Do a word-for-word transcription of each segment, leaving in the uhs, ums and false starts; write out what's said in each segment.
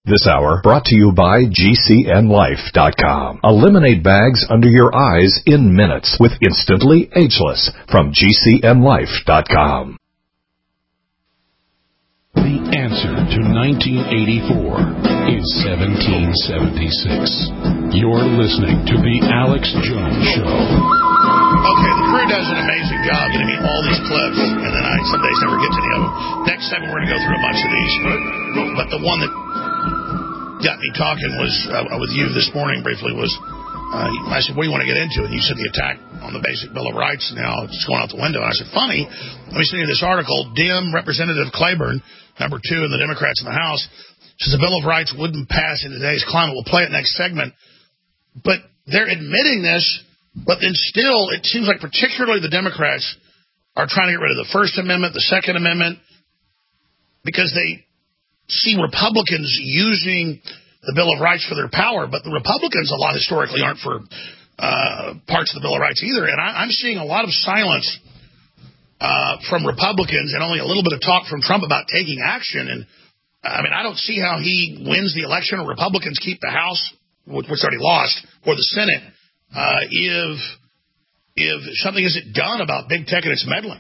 This hour brought to you by G C N Life dot com. Eliminate bags under your eyes in minutes with Instantly Ageless from G C N Life dot com. The answer to nineteen eighty-four is seventeen seventy-six. You're listening to The Alex Jones Show. Okay, the crew does an amazing job getting me all these clips, and then I some days never get to any of them. Next segment, we're going to go through a bunch of these. But the one that got me talking was, uh, with you this morning briefly, was, uh, I said, what do you want to get into? And you said the attack on the basic Bill of Rights, and now it's going out the window. And I said, funny, let me send you this article. Dem Representative Claiborne, number two in the Democrats in the House, says the Bill of Rights wouldn't pass in today's climate. We'll play it next segment. But they're admitting this, but then still, it seems like particularly the Democrats are trying to get rid of the First Amendment, the Second Amendment, because they see Republicans using the Bill of Rights for their power. But the Republicans, a lot historically, aren't for uh, parts of the Bill of Rights either. And I, I'm seeing a lot of silence uh, from Republicans and only a little bit of talk from Trump about taking action. And, I mean, I don't see how he wins the election or Republicans keep the House, which is already lost, or the Senate, uh, if if something isn't done about big tech and its meddling.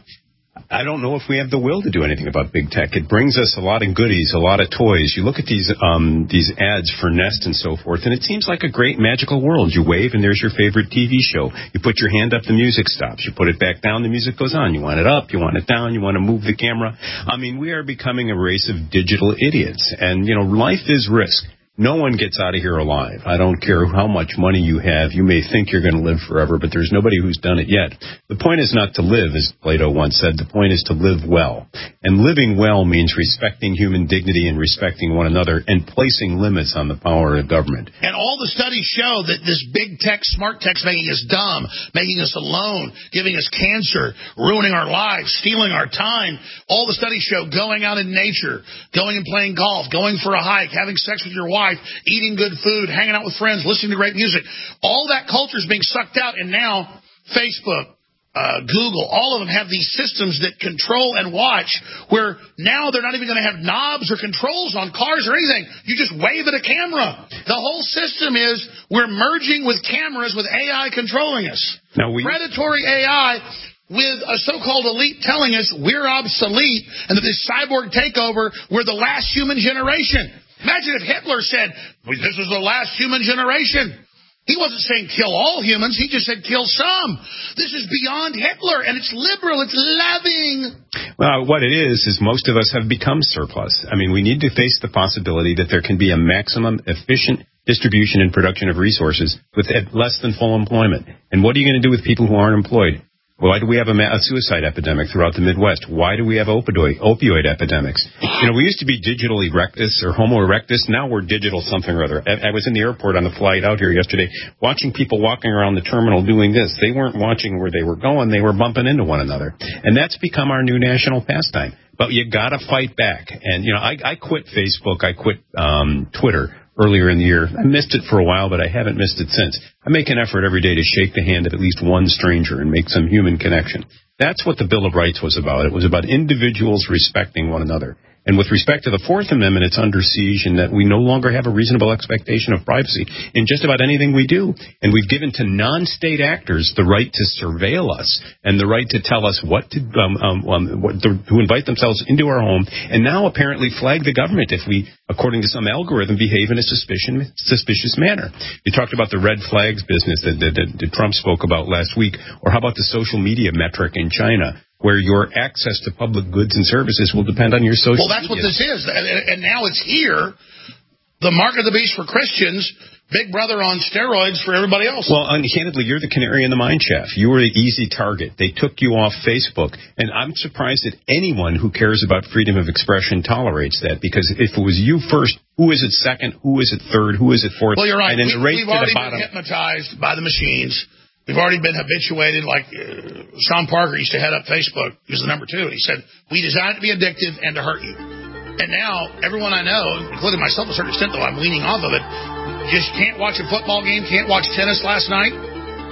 I don't know if we have the will to do anything about big tech. It brings us a lot of goodies, a lot of toys. You look at these um, these ads for Nest and so forth, and it seems like a great magical world. You wave, and there's your favorite T V show. You put your hand up, the music stops. You put it back down, the music goes on. You want it up, you want it down, you want to move the camera. I mean, we are becoming a race of digital idiots, and, you know, life is risk. No one gets out of here alive. I don't care how much money you have. You may think you're going to live forever, but there's nobody who's done it yet. The point is not to live, as Plato once said. The point is to live well. And living well means respecting human dignity and respecting one another and placing limits on the power of government. And all the studies show that this big tech, smart tech's making us dumb, making us alone, giving us cancer, ruining our lives, stealing our time. All the studies show going out in nature, going and playing golf, going for a hike, having sex with your wife, eating good food, hanging out with friends, listening to great music. All that culture is being sucked out, and now Facebook, uh, Google, all of them have these systems that control and watch, where now they're not even going to have knobs or controls on cars or anything. You just wave at a camera. The whole system is we're merging with cameras with A I controlling us. Now we- Predatory A I with a so-called elite telling us we're obsolete and that this cyborg takeover, we're the last human generation. Imagine if Hitler said, well, this is the last human generation. He wasn't saying kill all humans. He just said kill some. This is beyond Hitler, and it's liberal. It's loving. Well, what it is, is most of us have become surplus. I mean, we need to face the possibility that there can be a maximum efficient distribution and production of resources with less than full employment. And what are you going to do with people who aren't employed? Why do we have a, a suicide epidemic throughout the Midwest? Why do we have opioid, opioid epidemics? You know, we used to be digital erectus or homo erectus. Now we're digital something or other. I, I was in the airport on the flight out here yesterday watching people walking around the terminal doing this. They weren't watching where they were going. They were bumping into one another. And that's become our new national pastime. But you got to fight back. And, you know, I, I quit Facebook. I quit um, Twitter earlier in the year. I missed it for a while, but I haven't missed it since. I make an effort every day to shake the hand of at least one stranger and make some human connection. That's what the Bill of Rights was about. It was about individuals respecting one another. And with respect to the Fourth Amendment, it's under siege in that we no longer have a reasonable expectation of privacy in just about anything we do. And we've given to non-state actors the right to surveil us and the right to tell us what to, um, um, um, what to, to invite themselves into our home, and now apparently flag the government if we, according to some algorithm, behave in a suspicion, suspicious manner. You talked about the red flags business that, that, that Trump spoke about last week, or how about the social media metric in China, where your access to public goods and services will depend on your social media. Well, that's media. What this is. And, and now it's here. The mark of the beast for Christians, Big Brother on steroids for everybody else. Well, candidly, you're the canary in the mine shaft. You were the easy target. They took you off Facebook. And I'm surprised that anyone who cares about freedom of expression tolerates that. Because if it was you first, who is it second? Who is it third? Who is it fourth? Well, you're right. And then we, the race we've to already the bottom. been hypnotized by the machines. We've already been habituated, like uh, Sean Parker used to head up Facebook. He was the number two. And he said, we designed it to be addictive and to hurt you. And now, everyone I know, including myself to a certain extent, though I'm weaning off of it, just can't watch a football game, can't watch tennis last night.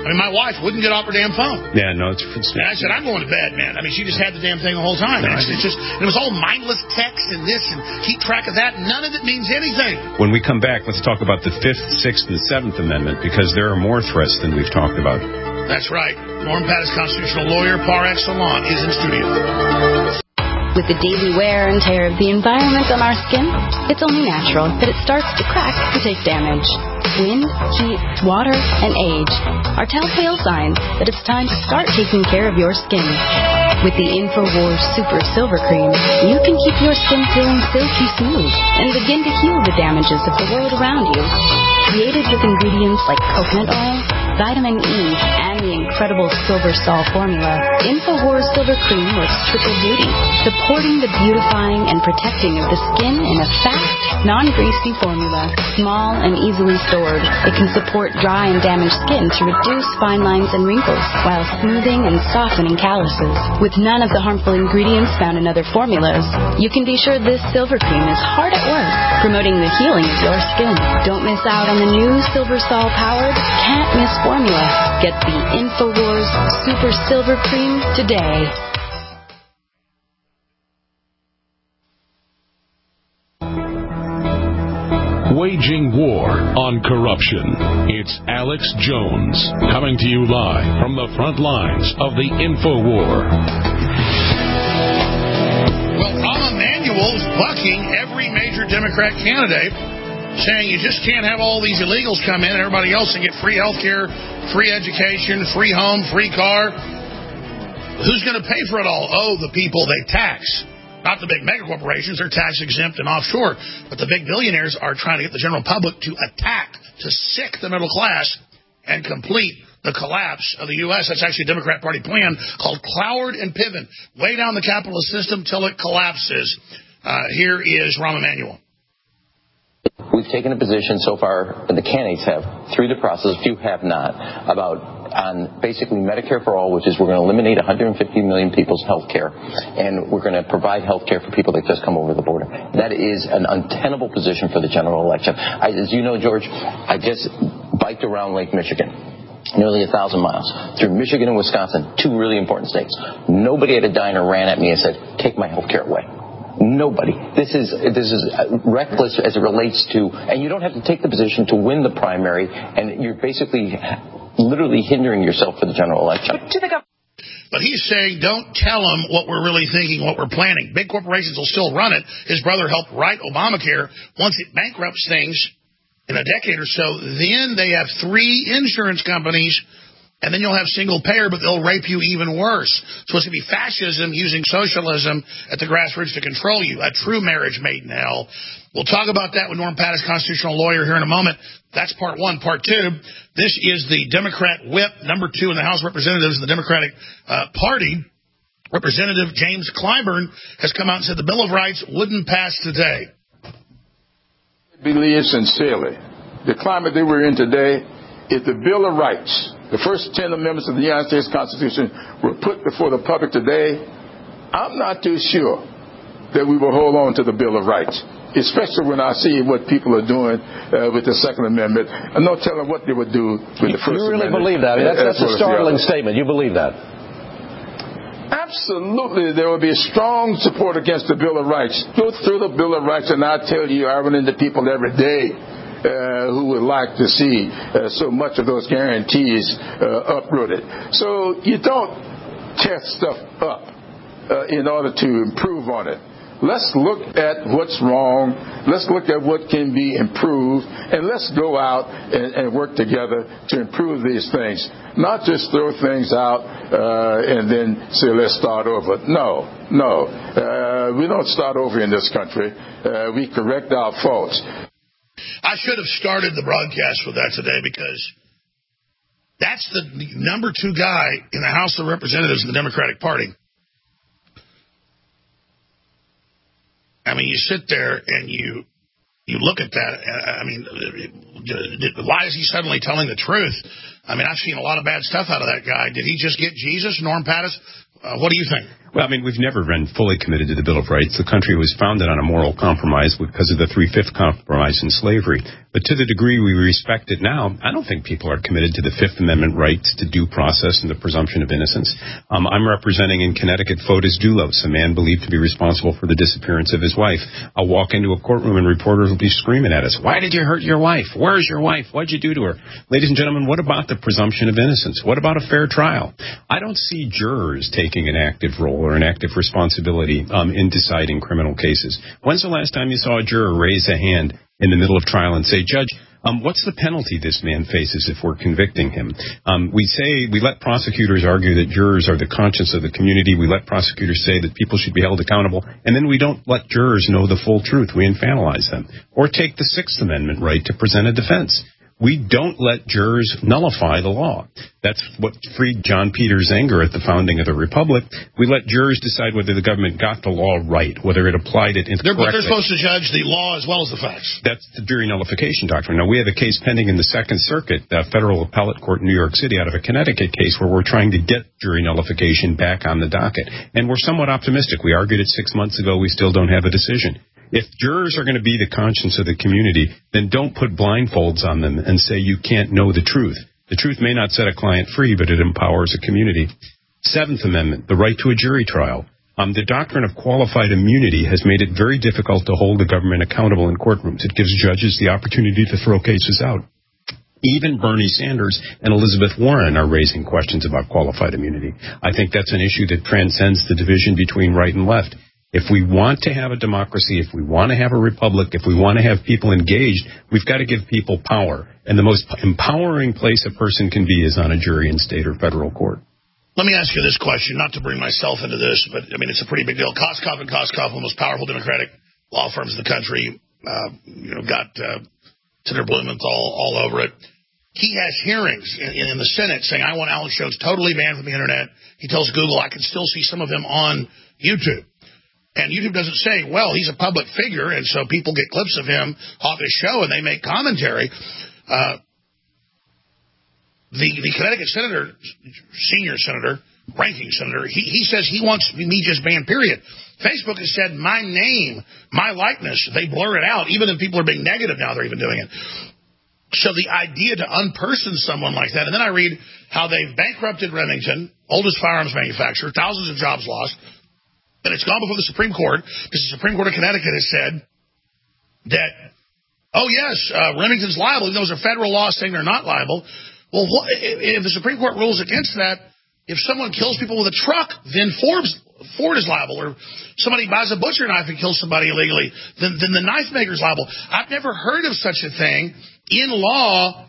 I mean, my wife wouldn't get off her damn phone. Yeah, no, it's... it's and I said, I'm going to bed, man. I mean, she just had the damn thing the whole time. No, and it's, it's just, it was all mindless text and this and keep track of that. None of it means anything. When we come back, let's talk about the Fifth, Sixth, and Seventh Amendment, because there are more threats than we've talked about. That's right. Norm Pattis, constitutional lawyer, par excellence, is in studio. With the daily wear and tear of the environment on our skin, it's only natural that it starts to crack and take damage. Wind, heat, water, and age are telltale signs that it's time to start taking care of your skin. With the InfoWars Super Silver Cream, you can keep your skin feeling silky smooth and begin to heal the damages of the world around you. Created with ingredients like coconut oil, vitamin E, and the incredible Silver Sol formula, InfoWars Silver Cream works triple duty, supporting the beautifying and protecting of the skin in a fast, non-greasy formula. Small and easily stored, it can support dry and damaged skin to reduce fine lines and wrinkles, while smoothing and softening calluses. With none of the harmful ingredients found in other formulas, you can be sure this Silver Cream is hard at work, promoting the healing of your skin. Don't miss out on the new Silver Sol powered, can't miss formula. Get the InfoWars Super Silver Cream today. Waging war on corruption. It's Alex Jones coming to you live from the front lines of the InfoWar. Well, Rahm Emanuel is bucking every major Democrat candidate, saying you just can't have all these illegals come in and everybody else and get free health care, free education, free home, free car. Who's going to pay for it all? Oh, the people they tax. Not the big mega corporations. They're tax exempt and offshore. But the big billionaires are trying to get the general public to attack, to sick the middle class and complete the collapse of the U S. That's actually a Democrat Party plan called Cloward and Piven. Way down the capitalist system till it collapses. Uh, here is Rahm Emanuel. We've taken a position so far, the candidates have, through the process, a few have not, about on basically Medicare for all, which is we're going to eliminate one hundred fifty million people's health care, and we're going to provide health care for people that just come over the border. That is an untenable position for the general election. I, as you know, George, I just biked around Lake Michigan. Nearly a thousand miles through Michigan and Wisconsin, two really important states. Nobody at a diner ran at me and said, take my health care away. Nobody. This is this is reckless as it relates to, and you don't have to take the position to win the primary, and you're basically literally hindering yourself for the general election. But he's saying, don't tell them what we're really thinking, what we're planning. Big corporations will still run it. His brother helped write Obamacare. Once it bankrupts things in a decade or so, then they have three insurance companies, and then you'll have single payer, but they'll rape you even worse. So it's going to be fascism using socialism at the grassroots to control you. A true marriage made in hell. We'll talk about that with Norm Pattis, constitutional lawyer, here in a moment. That's part one. Part two, this is the Democrat whip, number two in the House of Representatives of the Democratic uh, Party. Representative James Clyburn has come out and said the Bill of Rights wouldn't pass today. I believe sincerely the climate that we're in today, if the Bill of Rights, the first ten amendments of the United States Constitution, were put before the public today, I'm not too sure that we will hold on to the Bill of Rights, especially when I see what people are doing uh, with the Second Amendment. I'm not telling what they would do with the First Amendment. You really Amendment, believe that? I mean, that's, that's a startling statement. You believe that? Absolutely, there will be a strong support against the Bill of Rights. Go through the Bill of Rights, and I tell you, I run into people every day Uh, who would like to see uh, so much of those guarantees uh, uprooted. So you don't tear stuff up uh, in order to improve on it. Let's look at what's wrong. Let's look at what can be improved. And let's go out and, and work together to improve these things. Not just throw things out uh, and then say, let's start over. No, no. Uh, we don't start over in this country. Uh, we correct our faults. I should have started the broadcast with that today because that's the number two guy in the House of Representatives of the Democratic Party. I mean, you sit there and you you look at that. I mean, why is he suddenly telling the truth? I mean, I've seen a lot of bad stuff out of that guy. Did he just get Jesus, Norm Pattis? Uh, what do you think? Well, I mean, we've never been fully committed to the Bill of Rights. The country was founded on a moral compromise because of the Three-Fifth Compromise in slavery. But to the degree we respect it now, I don't think people are committed to the Fifth Amendment rights to due process and the presumption of innocence. Um, I'm representing in Connecticut Fotis Dulos, a man believed to be responsible for the disappearance of his wife. I'll walk into a courtroom and reporters will be screaming at us, "Why did you hurt your wife? Where's your wife? What'd you do to her?" Ladies and gentlemen, what about the presumption of innocence? What about a fair trial? I don't see jurors taking an active role or an active responsibility um, in deciding criminal cases. When's the last time you saw a juror raise a hand in the middle of trial and say, "Judge, um, what's the penalty this man faces if we're convicting him?" Um, we say, we let prosecutors argue that jurors are the conscience of the community. We let prosecutors say that people should be held accountable. And then we don't let jurors know the full truth. We infantilize them. Or take the Sixth Amendment right to present a defense. We don't let jurors nullify the law. That's what freed John Peter Zenger at the founding of the Republic. We let jurors decide whether the government got the law right, whether it applied it they're, correctly. But they're supposed to judge the law as well as the facts. That's the jury nullification doctrine. Now, we have a case pending in the Second Circuit, the Federal Appellate Court in New York City, out of a Connecticut case where we're trying to get jury nullification back on the docket. And we're somewhat optimistic. We argued it six months ago. We still don't have a decision. If jurors are going to be the conscience of the community, then don't put blindfolds on them and say you can't know the truth. The truth may not set a client free, but it empowers a community. Seventh Amendment, the right to a jury trial. Um, the doctrine of qualified immunity has made it very difficult to hold the government accountable in courtrooms. It gives judges the opportunity to throw cases out. Even Bernie Sanders and Elizabeth Warren are raising questions about qualified immunity. I think that's an issue that transcends the division between right and left. If we want to have a democracy, if we want to have a republic, if we want to have people engaged, we've got to give people power. And the most empowering place a person can be is on a jury in state or federal court. Let me ask you this question, not to bring myself into this, but, I mean, it's a pretty big deal. Koskoff and Koskoff, one of the most powerful Democratic law firms in the country, uh, you know, got uh, Senator Blumenthal all over it. He has hearings in, in the Senate saying, I want Alex Jones totally banned from the Internet. He tells Google, I can still see some of him on YouTube. And YouTube doesn't say, well, he's a public figure, and so people get clips of him off his show and they make commentary. Uh, the, the Connecticut senator, senior senator, ranking senator, he, he says he wants me just banned, period. Facebook has said my name, my likeness, they blur it out. Even if people are being negative now, they're even doing it. So the idea to unperson someone like that, and then I read how they've bankrupted Remington, oldest firearms manufacturer, thousands of jobs lost. And it's gone before the Supreme Court because the Supreme Court of Connecticut has said that, oh, yes, uh, Remington's liable, even though there's a federal law saying they're not liable. Well, what, if the Supreme Court rules against that, if someone kills people with a truck, then Forbes, Ford is liable. Or somebody buys a butcher knife and kills somebody illegally, then, then the knife maker is liable. I've never heard of such a thing. In law,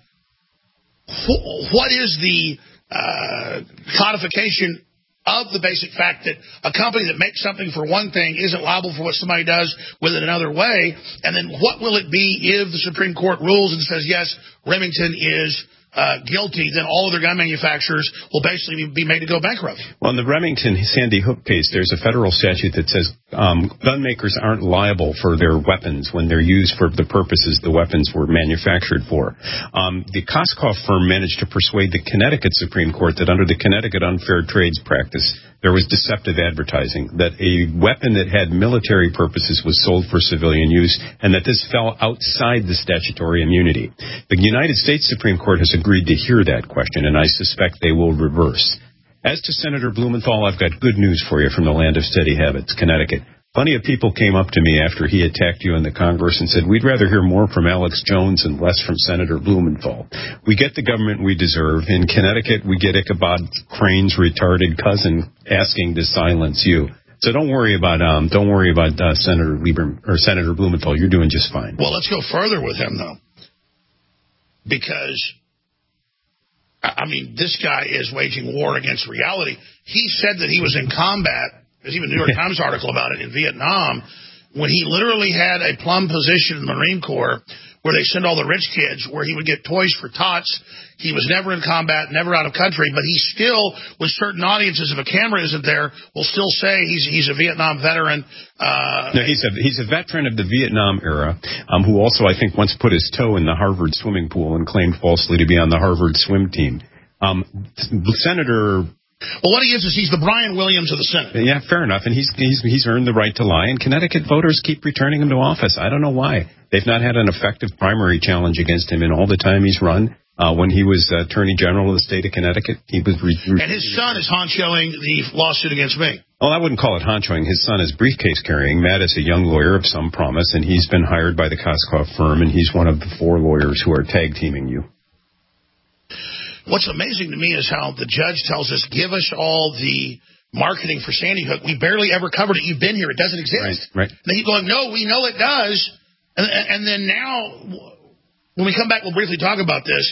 wh- what is the uh, codification of the basic fact that a company that makes something for one thing isn't liable for what somebody does with it another way? And then what will it be if the Supreme Court rules and says, yes, Remington is uh, guilty, then all other gun manufacturers will basically be made to go bankrupt? Well, in the Remington Sandy Hook case, there's a federal statute that says um, gun makers aren't liable for their weapons when they're used for the purposes the weapons were manufactured for. Um, the Koskoff firm managed to persuade the Connecticut Supreme Court that under the Connecticut Unfair Trades Practice, there was deceptive advertising, that a weapon that had military purposes was sold for civilian use, and that this fell outside the statutory immunity. The United States Supreme Court has agreed to hear that question, and I suspect they will reverse. As to Senator Blumenthal, I've got good news for you from the land of steady habits, Connecticut. Plenty of people came up to me after he attacked you in the Congress and said, we'd rather hear more from Alex Jones and less from Senator Blumenthal. We get the government we deserve. In Connecticut, we get Ichabod Crane's retarded cousin asking to silence you. So don't worry about um, don't worry about uh, Senator Lieber or Senator Blumenthal. You're doing just fine. Well, let's go further with him, though, because I mean, this guy is waging war against reality. He said that he was in combat. There's even a New York Times article about it in Vietnam, when he literally had a plum position in the Marine Corps where they send all the rich kids, where he would get toys for tots. He was never in combat, never out of country, but he still, with certain audiences, if a camera isn't there, will still say he's he's a Vietnam veteran. Uh, no, he's a he's a veteran of the Vietnam era, um, who also, I think, once put his toe in the Harvard swimming pool and claimed falsely to be on the Harvard swim team. Um, Senator Well, what he is is he's the Brian Williams of the Senate. Yeah, fair enough. And he's he's he's earned the right to lie. And Connecticut voters keep returning him to office. I don't know why. They've not had an effective primary challenge against him in all the time he's run. Uh, when he was uh, Attorney General of the state of Connecticut, he was... Re- re- and his son is honchoing the lawsuit against me. Well, I wouldn't call it honchoing. His son is briefcase carrying. Matt is a young lawyer of some promise, and he's been hired by the Koskoff firm, and he's one of the four lawyers who are tag teaming you. What's amazing to me is how the judge tells us, give us all the marketing for Sandy Hook. We barely ever covered it. You've been here. It doesn't exist. Right, right. And they keep going, no, we know it does. And, and then now, when we come back, we'll briefly talk about this.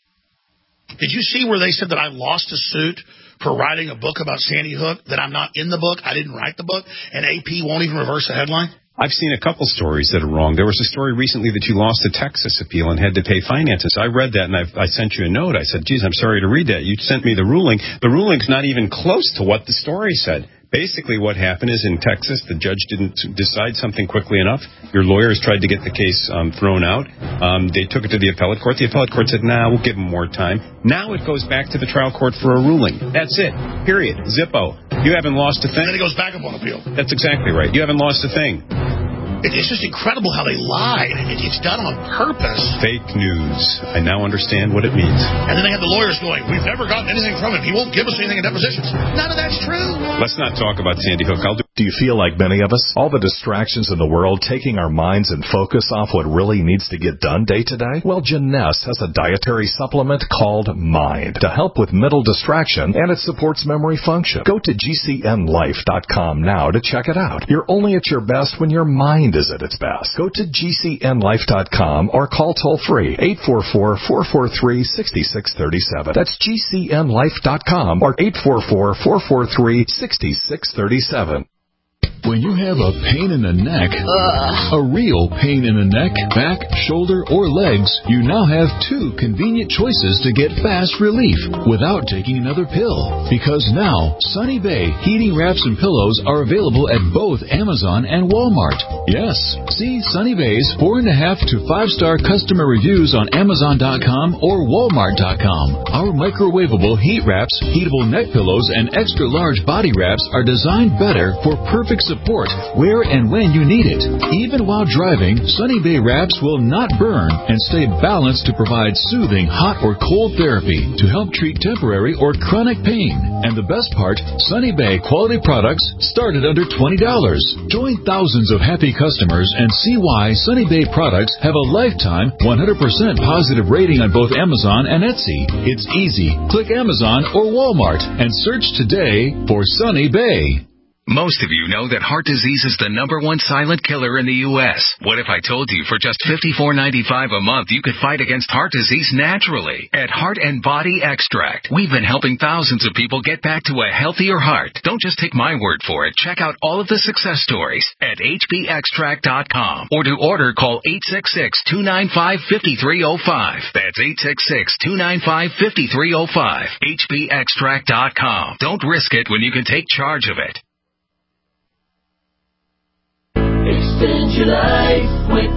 Did you see where they said that I lost a suit for writing a book about Sandy Hook, that I'm not in the book, I didn't write the book, and A P won't even reverse the headline? I've seen a couple stories that are wrong. There was a story recently that you lost a Texas appeal and had to pay finances. I read that, and I've, I sent you a note. I said, geez, I'm sorry to read that. You sent me the ruling. The ruling's not even close to what the story said. Basically, what happened is in Texas, the judge didn't decide something quickly enough. Your lawyers tried to get the case um, thrown out. Um, they took it to the appellate court. The appellate court said, nah, we'll give them more time. Now it goes back to the trial court for a ruling. That's it. Period. Zippo. You haven't lost a thing. And then it goes back up on appeal. That's exactly right. You haven't lost a thing. It's just incredible how they lie. It's done on purpose. Fake news. I now understand what it means. And then they have the lawyers going, we've never gotten anything from him. He won't give us anything in depositions. None of that's true. Let's not talk about Sandy Hook. I'll do Do you feel like many of us? All the distractions in the world taking our minds and focus off what really needs to get done day to day? Well, Janess has a dietary supplement called Mind to help with mental distraction, and it supports memory function. Go to G C N life dot com now to check it out. You're only at your best when your mind is at its best. Go to G C N life dot com or call toll-free eight four four, four four three, six six three seven. That's G C N life dot com or eight four four, four four three, six six three seven. When you have a pain in the neck, Ugh. a real pain in the neck, back, shoulder, or legs, you now have two convenient choices to get fast relief without taking another pill. Because now, Sunny Bay heating wraps and pillows are available at both Amazon and Walmart. Yes, see Sunny Bay's four and a half to five star customer reviews on Amazon dot com or Walmart dot com. Our microwavable heat wraps, heatable neck pillows, and extra large body wraps are designed better for perfect support where and when you need it. Even while driving, Sunny Bay wraps will not burn and stay balanced to provide soothing hot or cold therapy to help treat temporary or chronic pain. And the best part, Sunny Bay quality products start at under twenty dollars. Join thousands of happy customers and see why Sunny Bay products have a lifetime one hundred percent positive rating on both Amazon and Etsy. It's easy. Click Amazon or Walmart and search today for Sunny Bay. Most of you know that heart disease is the number one silent killer in the U S What if I told you for just fifty-four ninety-five a month you could fight against heart disease naturally? At Heart and Body Extract, we've been helping thousands of people get back to a healthier heart. Don't just take my word for it. Check out all of the success stories at H B extract dot com. Or to order, call eight six six, two nine five, five three zero five. That's eight six six, two nine five, five three zero five. H B extract dot com. Don't risk it when you can take charge of it. Extend your life with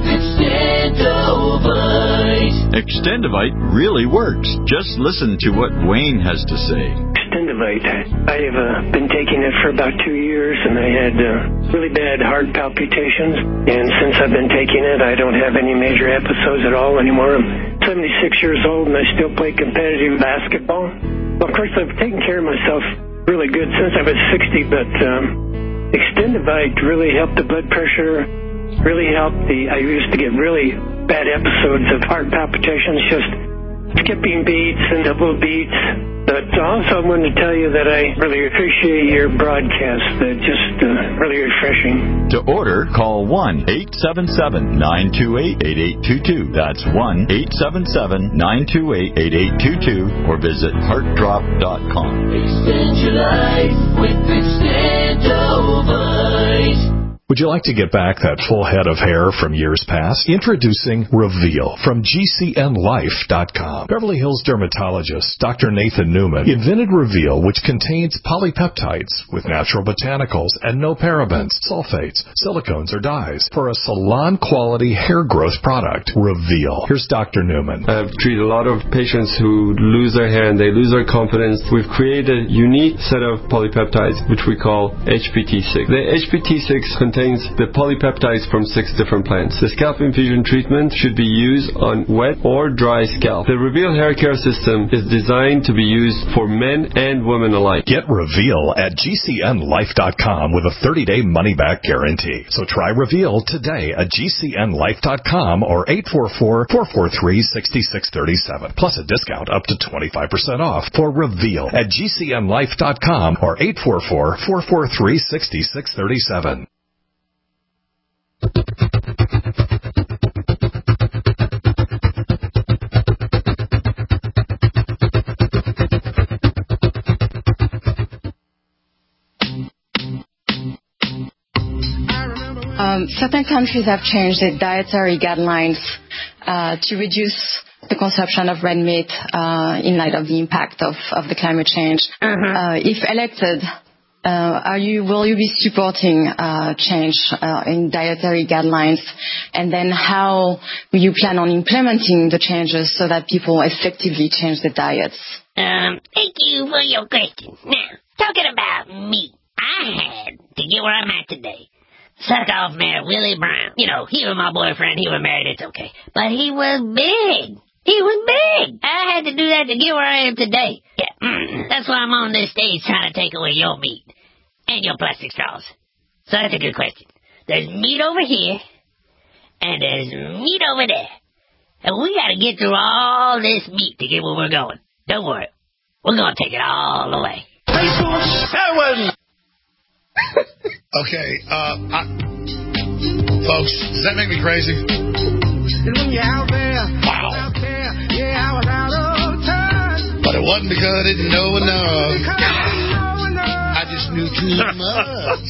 Extendovite. Extendovite really works. Just listen to what Wayne has to say. Extendovite. I have uh, been taking it for about two years, and I had uh, really bad heart palpitations. And since I've been taking it, I don't have any major episodes at all anymore. I'm seventy-six years old, and I still play competitive basketball. Well, of course, I've taken care of myself really good since I was sixty, but... Um, Extendovite really helped the blood pressure, really helped the, I used to get really bad episodes of heart palpitations, just skipping beats and double beats. But also I wanted to tell you that I really appreciate your broadcast. They're just uh, really refreshing. To order, call one eight seven seven, nine two eight, eight eight two two. That's one eight seven seven, nine two eight, eight eight two two or visit heart drop dot com. Extend your life with Extendovite. Would you like to get back that full head of hair from years past? Introducing Reveal from G C N Life dot com. Beverly Hills dermatologist Doctor Nathan Newman invented Reveal, which contains polypeptides with natural botanicals and no parabens, sulfates, silicones, or dyes for a salon-quality hair growth product. Reveal. Here's Doctor Newman. I've treated a lot of patients who lose their hair and they lose their confidence. We've created a unique set of polypeptides, which we call H P T six. The H P T six contains the polypeptides from six different plants. The scalp infusion treatment should be used on wet or dry scalp. The Reveal hair care system is designed to be used for men and women alike. Get Reveal at G C N Life dot com with a thirty-day money-back guarantee. So try Reveal today at G C N Life dot com or eight four four, four four three, six six three seven. Plus a discount up to twenty-five percent off for Reveal at G C N Life dot com or eight four four, four four three, six six three seven. Um, certain countries have changed their dietary guidelines uh, to reduce the consumption of red meat uh, in light of the impact of, of the climate change. Mm-hmm. Uh, if elected, uh, are you will you be supporting uh, change uh, in dietary guidelines? And then how will you plan on implementing the changes so that people effectively change their diets? Um, thank you for your question. Now, talking about meat, I had to get where I'm at today. Suck off Mayor Willie Brown. You know, he was my boyfriend, he was married, it's okay. But he was big. He was big. I had to do that to get where I am today. Yeah, mm, that's why I'm on this stage trying to take away your meat and your plastic straws. So that's a good question. There's meat over here, and there's meat over there. And we gotta get through all this meat to get where we're going. Don't worry. We're gonna take it all the way. Seven! Okay, uh, I, folks, does that make me crazy? Wow. But it wasn't because I didn't know enough. I just knew too much.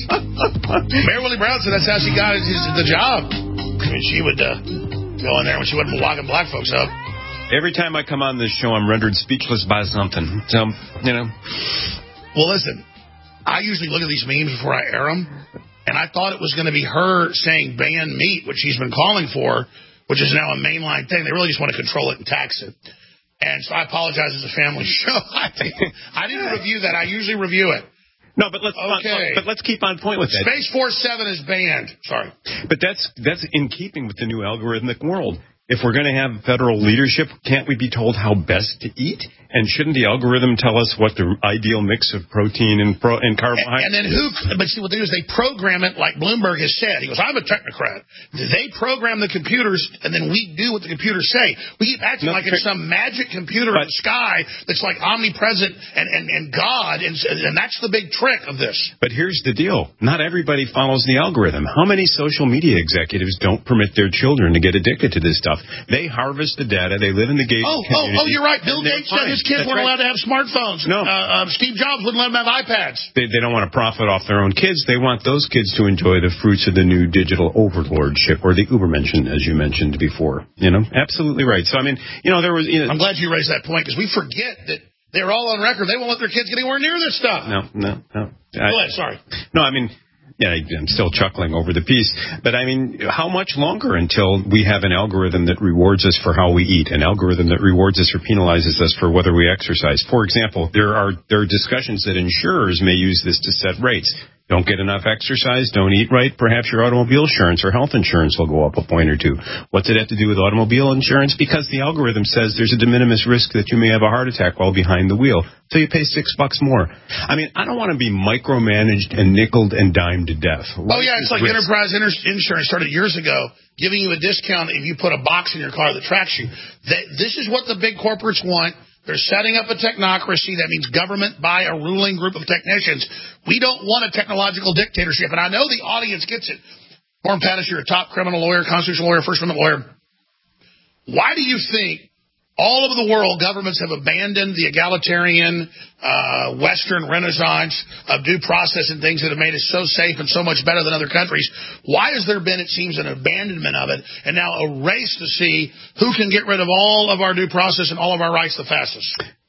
Mayor Willie Brown said that's how she got his, the job. I mean, she would uh, go in there when she wasn't locking black folks up. Every time I come on this show, I'm rendered speechless by something. So, you know. Well, listen. I usually look at these memes before I air them, and I thought it was going to be her saying ban meat, which she's been calling for, which is now a mainline thing. They really just want to control it and tax it. And so I apologize as a family show. I, think, I didn't review that. I usually review it. No, but let's okay. but let's keep on point with that. Space Force seven is banned. Sorry. But that's that's in keeping with the new algorithmic world. If we're going to have federal leadership, can't we be told how best to eat? And shouldn't the algorithm tell us what the ideal mix of protein and pro and carbohydrates? And, and then who? But see, what they do is they program it like Bloomberg has said. He goes, "I'm a technocrat." They program the computers, and then we do what the computers say. We keep acting no, like it's some magic computer but, in the sky that's like omnipresent and and, and God, and and that's the big trick of this. But here's the deal: not everybody follows the algorithm. How many social media executives don't permit their children to get addicted to this stuff? They harvest the data. They live in the gated oh, community. Oh, oh, you're right. Bill Gates said his kids That's weren't right. allowed to have smartphones. No. Uh, uh, Steve Jobs wouldn't let them have iPads. They, they don't want to profit off their own kids. They want those kids to enjoy the fruits of the new digital overlordship, or the Ubermenschen, as you mentioned before. You know, absolutely right. So, I mean, you know, there was... You know, I'm glad you raised that point, because we forget that they're all on record. They won't let their kids get anywhere near this stuff. No, no, no. Go I, ahead, sorry. No, I mean... Yeah, I'm still chuckling over the piece. But, I mean, how much longer until we have an algorithm that rewards us for how we eat, an algorithm that rewards us or penalizes us for whether we exercise? For example, there are there are discussions that insurers may use this to set rates. Don't get enough exercise, don't eat right, perhaps your automobile insurance or health insurance will go up a point or two. What's it have to do with automobile insurance? Because the algorithm says there's a de minimis risk that you may have a heart attack while behind the wheel. So you pay six bucks more. I mean, I don't want to be micromanaged and nickeled and dimed to death. Right? Oh, yeah, it's like risk. Enterprise Insurance started years ago giving you a discount if you put a box in your car that tracks you. They, this is what the big corporates want. They're setting up a technocracy. That means government by a ruling group of technicians. We don't want a technological dictatorship. And I know the audience gets it. Warren Pattis, you're a top criminal lawyer, constitutional lawyer, First Amendment lawyer. Why do you think all over the world, governments have abandoned the egalitarian uh, Western renaissance of due process and things that have made us so safe and so much better than other countries. Why has there been, it seems, an abandonment of it and now a race to see who can get rid of all of our due process and all of our rights the fastest?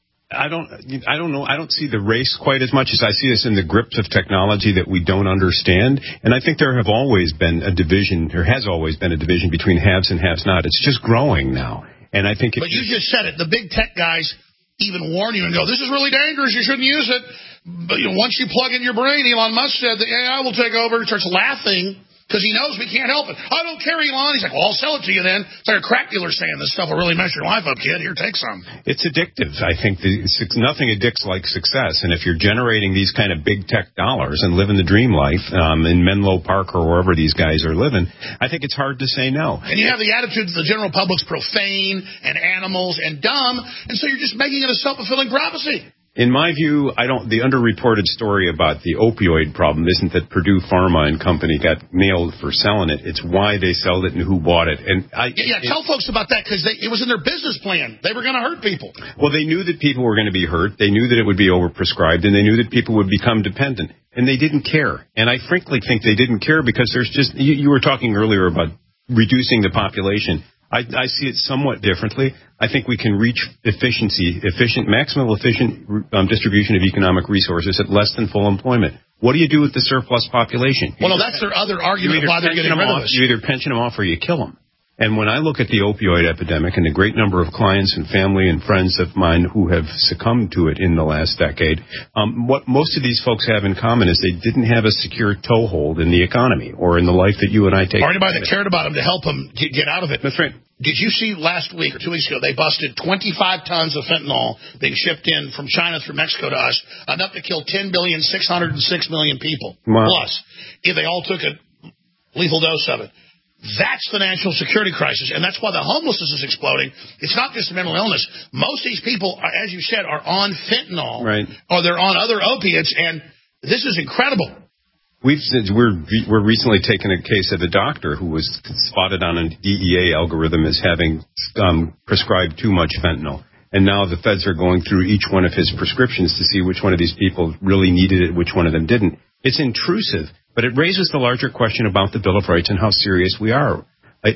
I don't, I don't know. I don't see the race quite as much as I see us in the grips of technology that we don't understand. And I think there have always been a division, there has always been a division between haves and haves not. It's just growing now. And I think, but you just said it. The big tech guys even warn you and go, "This is really dangerous. You shouldn't use it." But you know, once you plug in your brain, Elon Musk said the A I will take over. He starts laughing because he knows we can't help it. I don't care, Elon. He's like, "Well, I'll sell it to you then." It's like a crack dealer saying, "This stuff will really mess your life up, kid. Here, take some." It's addictive. I think the, nothing addicts like success. And if you're generating these kind of big tech dollars and living the dream life um, in Menlo Park or wherever these guys are living, I think it's hard to say no. And you have the attitude that the general public's profane and animals and dumb, and so you're just making it a self-fulfilling prophecy. In my view, I don't. The underreported story about the opioid problem isn't that Purdue Pharma and company got nailed for selling it. It's why they sold it and who bought it. And I, yeah, yeah it, tell folks about that because it was in their business plan. They were going to hurt people. Well, they knew that people were going to be hurt. They knew that it would be overprescribed, and they knew that people would become dependent. And they didn't care. And I frankly think they didn't care because there's just. You, you were talking earlier about reducing the population. I, I see it somewhat differently. I think we can reach efficiency, efficient, maximal efficient um, distribution of economic resources at less than full employment. What do you do with the surplus population? Well, no, that's their other argument why they're getting rid of us. You either pension them off or you kill them. And when I look at the opioid epidemic and the great number of clients and family and friends of mine who have succumbed to it in the last decade, um, what most of these folks have in common is they didn't have a secure toehold in the economy or in the life that you and I take. Or anybody that cared about them to help them get, get out of it. That's right. Did you see last week or two weeks ago, they busted twenty-five tons of fentanyl being shipped in from China through Mexico to us, enough to kill ten billion, six hundred six million people. Wow. Plus, if they all took a lethal dose of it. That's the national security crisis, and that's why the homelessness is exploding. It's not just mental illness. Most of these people, are, as you said, are on fentanyl, right, or they're on other opiates, and this is incredible. We've we're we're recently taking a case of a doctor who was spotted on a D E A algorithm as having um, prescribed too much fentanyl, and now the feds are going through each one of his prescriptions to see which one of these people really needed it, which one of them didn't. It's intrusive. But it raises the larger question about the Bill of Rights and how serious we are.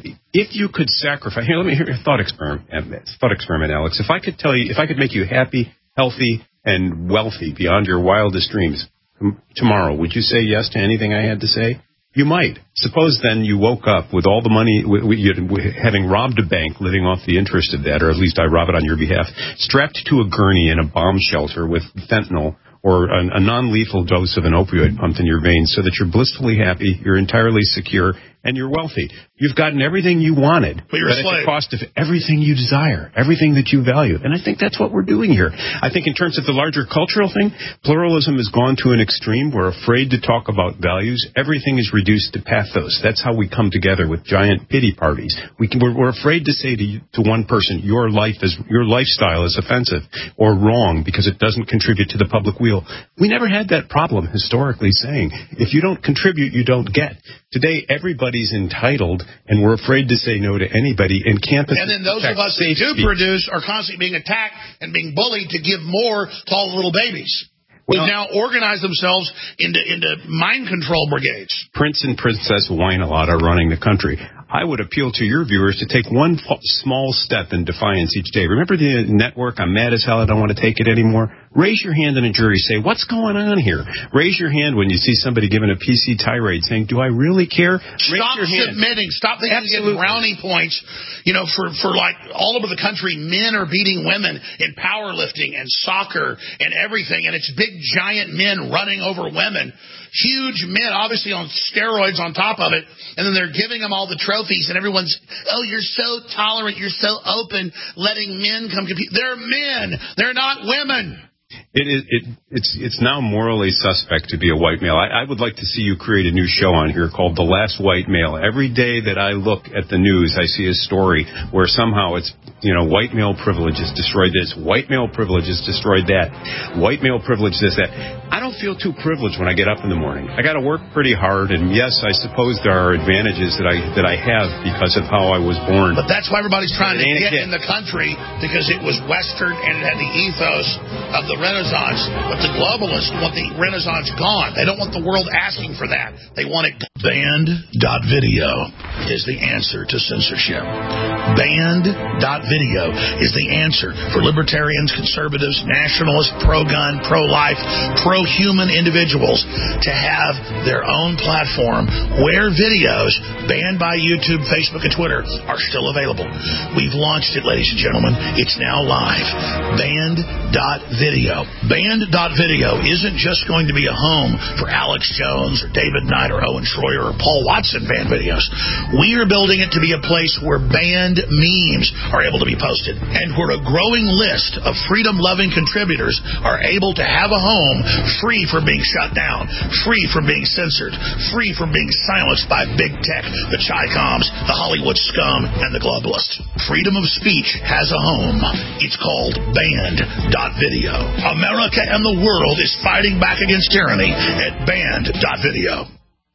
If you could sacrifice, here, let me hear a thought experiment, thought experiment, Alex. If I could tell you, if I could make you happy, healthy, and wealthy beyond your wildest dreams tomorrow, would you say yes to anything I had to say? You might. Suppose then you woke up with all the money, having robbed a bank, living off the interest of that, or at least I rob it on your behalf, strapped to a gurney in a bomb shelter with fentanyl, or a, a non-lethal dose of an opioid pumped in your veins so that you're blissfully happy, you're entirely secure, and you're wealthy. You've gotten everything you wanted, but you're but a slave. At the cost of everything you desire, everything that you value. And I think that's what we're doing here. I think in terms of the larger cultural thing, pluralism has gone to an extreme. We're afraid to talk about values. Everything is reduced to pathos. That's how we come together with giant pity parties. We can, we're, we're afraid to say to, you, to one person, your life is, your lifestyle is offensive or wrong because it doesn't contribute to the public weal. We never had that problem historically saying, if you don't contribute, you don't get. Today, everybody's entitled, and we're afraid to say no to anybody. And campuses. And then those of us that do produce are constantly being attacked and being bullied to give more to all the little babies. Well, who've now organized themselves into into mind control brigades. Prince and Princess Wine-A-Lot are running the country. I would appeal to your viewers to take one small step in defiance each day. Remember the network, I'm mad as hell, I don't want to take it anymore? Raise your hand in a jury, say, what's going on here? Raise your hand when you see somebody giving a P C tirade saying, do I really care? Raise Stop your hand. submitting. Stop thinking you get brownie points. You know, for, for like all over the country, men are beating women in powerlifting and soccer and everything, and it's big giant men running over women. Huge men, obviously on steroids on top of it, and then they're giving them all the trophies, and everyone's, oh, you're so tolerant, you're so open, letting men come compete. They're men. They're not women. It is. It, it's it's now morally suspect to be a white male. I, I would like to see you create a new show on here called The Last White Male. Every day that I look at the news, I see a story where somehow it's, you know, white male privilege has destroyed this, white male privilege has destroyed that, white male privilege this, that. I don't feel too privileged when I get up in the morning. I got to work pretty hard, and yes, I suppose there are advantages that I that I have because of how I was born. But that's why everybody's trying to It ain't get a in the country, because it was Western and it had the ethos of the Renaissance. But the globalists want the Renaissance gone. They don't want the world asking for that. They want it. Banned dot video is the answer to censorship. Banned dot video is the answer for libertarians, conservatives, nationalists, pro-gun, pro-life, pro-human individuals to have their own platform where videos banned by YouTube, Facebook, and Twitter are still available. We've launched it, ladies and gentlemen. It's now live. Banned dot video. Banned dot video isn't just going to be a home for Alex Jones or David Knight or Owen Schroyer or Paul Watson banned videos. We are building it to be a place where banned memes are able to be posted, and where a growing list of freedom-loving contributors are able to have a home free from being shut down, free from being censored, free from being silenced by big tech, the Chi-Coms, the Hollywood scum, and the globalists. Freedom of speech has a home. It's called Banned dot video. America and the world is fighting back against tyranny at Banned dot video.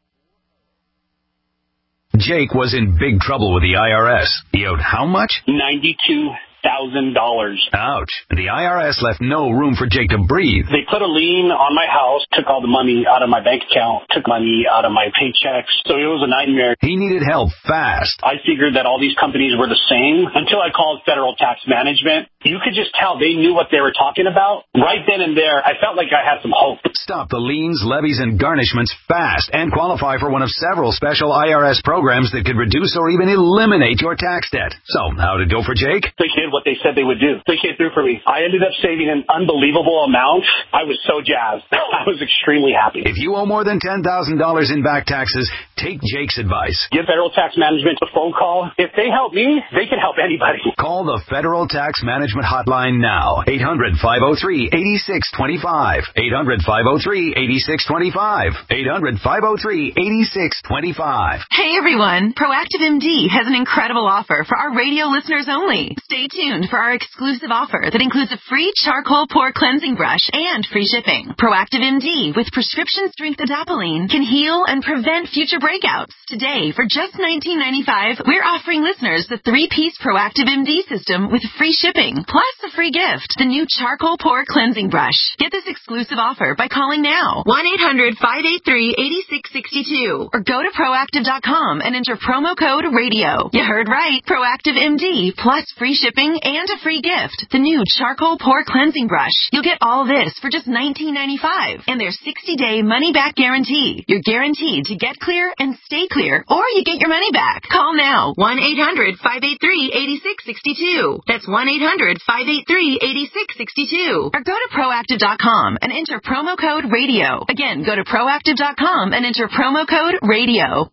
Jake was in big trouble with the I R S. He owed how much? ninety-two thousand dollars. Ouch. The I R S left no room for Jake to breathe. They put a lien on my house, took all the money out of my bank account, took money out of my paychecks. So it was a nightmare. He needed help fast. I figured that all these companies were the same until I called Federal Tax Management. You could just tell they knew what they were talking about. Right then and there, I felt like I had some hope. Stop the liens, levies, and garnishments fast and qualify for one of several special I R S programs that could reduce or even eliminate your tax debt. So, how'd it go for Jake? They did what they said they would do. They came through for me. I ended up saving an unbelievable amount. I was so jazzed. I was extremely happy. If you owe more than ten thousand dollars in back taxes, take Jake's advice. Give Federal Tax Management a phone call. If they help me, they can help anybody. Call the Federal Tax Management Hotline now. eight hundred, five oh three, eight six two five. eight hundred, five oh three, eight six two five. eight hundred, five oh three, eight six two five. Hey everyone, Proactive M D has an incredible offer for our radio listeners only. Stay tuned for our exclusive offer that includes a free charcoal pore cleansing brush and free shipping. Proactive M D with prescription strength adapalene can heal and prevent future breakouts. Today, for just nineteen ninety-five dollars, we're offering listeners the three-piece Proactive M D system with free shipping, plus a free gift, the new charcoal pore cleansing brush. Get this exclusive offer by calling now, one eight hundred, five eight three, eight six six two, or go to proactive dot com and enter promo code radio. You heard right, Proactive M D, plus free shipping and a free gift, the new charcoal pore cleansing brush. You'll get all this for just nineteen ninety-five dollars, and their sixty-day money-back guarantee. You're guaranteed to get clear and stay clear, or you get your money back. Call now, one eight hundred, five eight three, eight six six two. That's one eight hundred, five eight three, eight six six two. Or go to proactive dot com and enter promo code radio. Again, go to proactive dot com and enter promo code radio.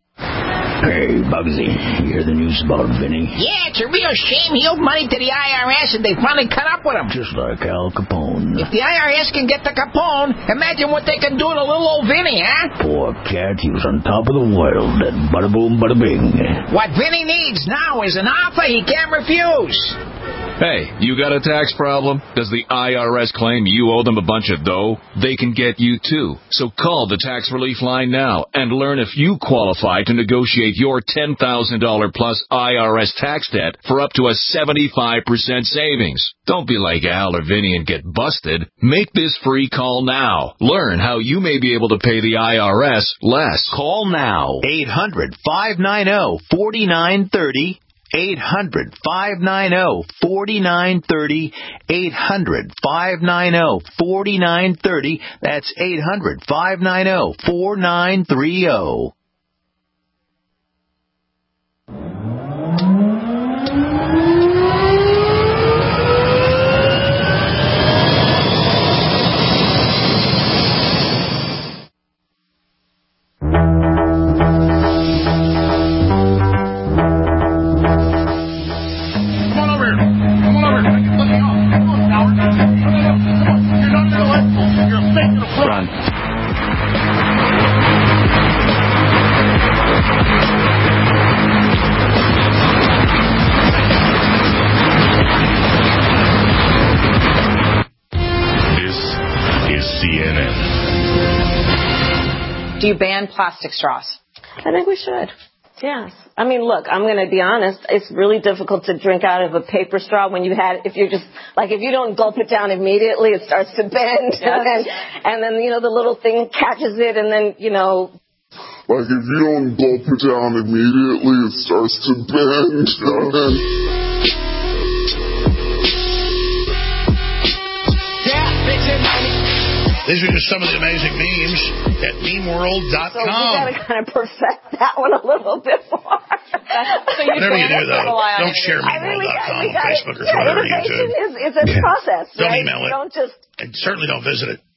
Hey, Bugsy, you hear the news about Vinny? Yeah, it's a real shame he owed money to the I R S and they finally cut up with him. Just like Al Capone. If the I R S can get to Capone, imagine what they can do to little old Vinny, huh? Poor cat, he was on top of the world. That bada boom, bada bing. What Vinny needs now is an offer he can't refuse. Hey, you got a tax problem? Does the I R S claim you owe them a bunch of dough? They can get you too. So call the Tax Relief Line now and learn if you qualify to negotiate your ten thousand dollars plus I R S tax debt for up to a seventy-five percent savings. Don't be like Al or Vinny and get busted. Make this free call now. Learn how you may be able to pay the I R S less. Call now. eight hundred, five nine zero, four nine three zero. eight hundred, five nine zero, four nine three zero. eight hundred, five nine zero, four nine three zero. That's eight hundred, five nine zero, four nine three zero. You're not going to Do you ban plastic straws? I think we should. Yes. I mean, look, I'm going to be honest. It's really difficult to drink out of a paper straw when you had, if you're just, like, if you don't gulp it down immediately, it starts to bend. Yes. And, then, and then, you know, the little thing catches it and then, you know. Like, if you don't gulp it down immediately, it starts to bend. And then... These are just some of the amazing memes at meme world dot com. So you got to kind of perfect that one a little bit more. So you Whatever you do, though, don't share meme world dot com on Facebook or Twitter or YouTube. Is, is a yeah. process, Don't right? email it. Don't just... And certainly don't visit it.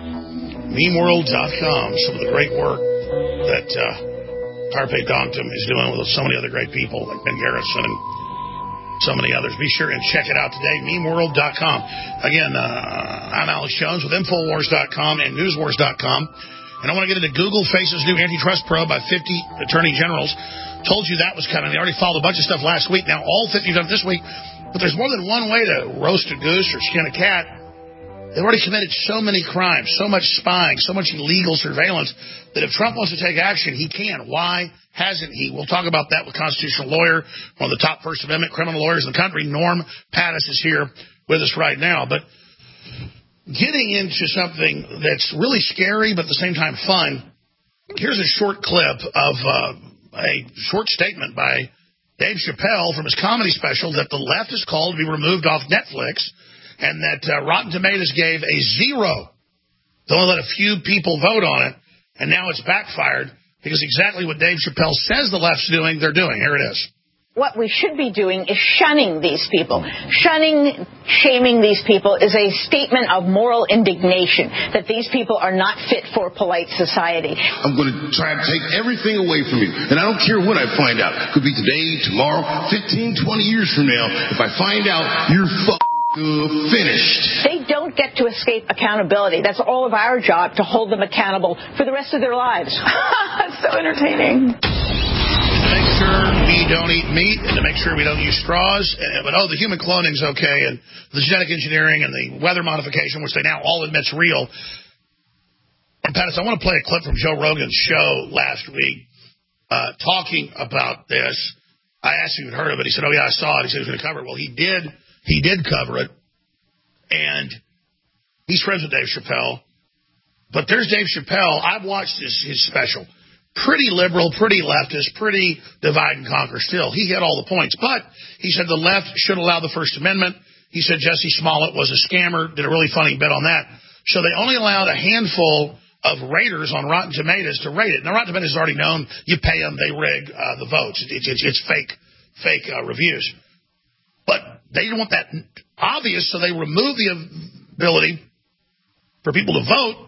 meme world dot com, some of the great work that uh, Carpe Donktum is doing with so many other great people like Ben Garrison and so many others. Be sure and check it out today, meme world dot com. Again, uh, I'm Alex Jones with infowars dot com and newswars dot com. And I want to get into Google faces new antitrust probe by fifty attorney generals. Told you that was coming. They already filed a bunch of stuff last week. Now all fifty done this week. But there's more than one way to roast a goose or skin a cat. They've already committed so many crimes, so much spying, so much illegal surveillance, that if Trump wants to take action, he can. Why hasn't he? We'll talk about that with constitutional lawyer, one of the top First Amendment criminal lawyers in the country. Norm Pattis is here with us right now. But getting into something that's really scary but at the same time fun, here's a short clip of uh, a short statement by Dave Chappelle from his comedy special that the left is called to be removed off Netflix, and that uh, Rotten Tomatoes gave a zero. They only let a few people vote on it, and now it's backfired because exactly what Dave Chappelle says the left's doing, they're doing. Here it is. What we should be doing is shunning these people. Shunning, shaming these people is a statement of moral indignation that these people are not fit for polite society. I'm going to try to take everything away from you. And I don't care when I find out. Could be today, tomorrow, fifteen, twenty years from now. If I find out, you're fucking Uh, finished. They don't get to escape accountability. That's all of our job, to hold them accountable for the rest of their lives. It's so entertaining. To make sure we don't eat meat and to make sure we don't use straws. And, but, oh, the human cloning's okay, and the genetic engineering and the weather modification, which they now all admit's real. And, Pattis, I want to play a clip from Joe Rogan's show last week uh, talking about this. I asked him if he'd heard of it. He said, oh, yeah, I saw it. He said he was going to cover it. Well, he did. He did cover it, and he's friends with Dave Chappelle. But there's Dave Chappelle. I've watched his, his special. Pretty liberal, pretty leftist, pretty divide and conquer still. He hit all the points. But he said the left should allow the First Amendment. He said Jesse Smollett was a scammer, did a really funny bit on that. So they only allowed a handful of raters on Rotten Tomatoes to rate it. Now, Rotten Tomatoes is already known. You pay them, they rig uh, the votes. It's, it's, it's fake, fake uh, reviews. But they didn't want that obvious, so they removed the ability for people to vote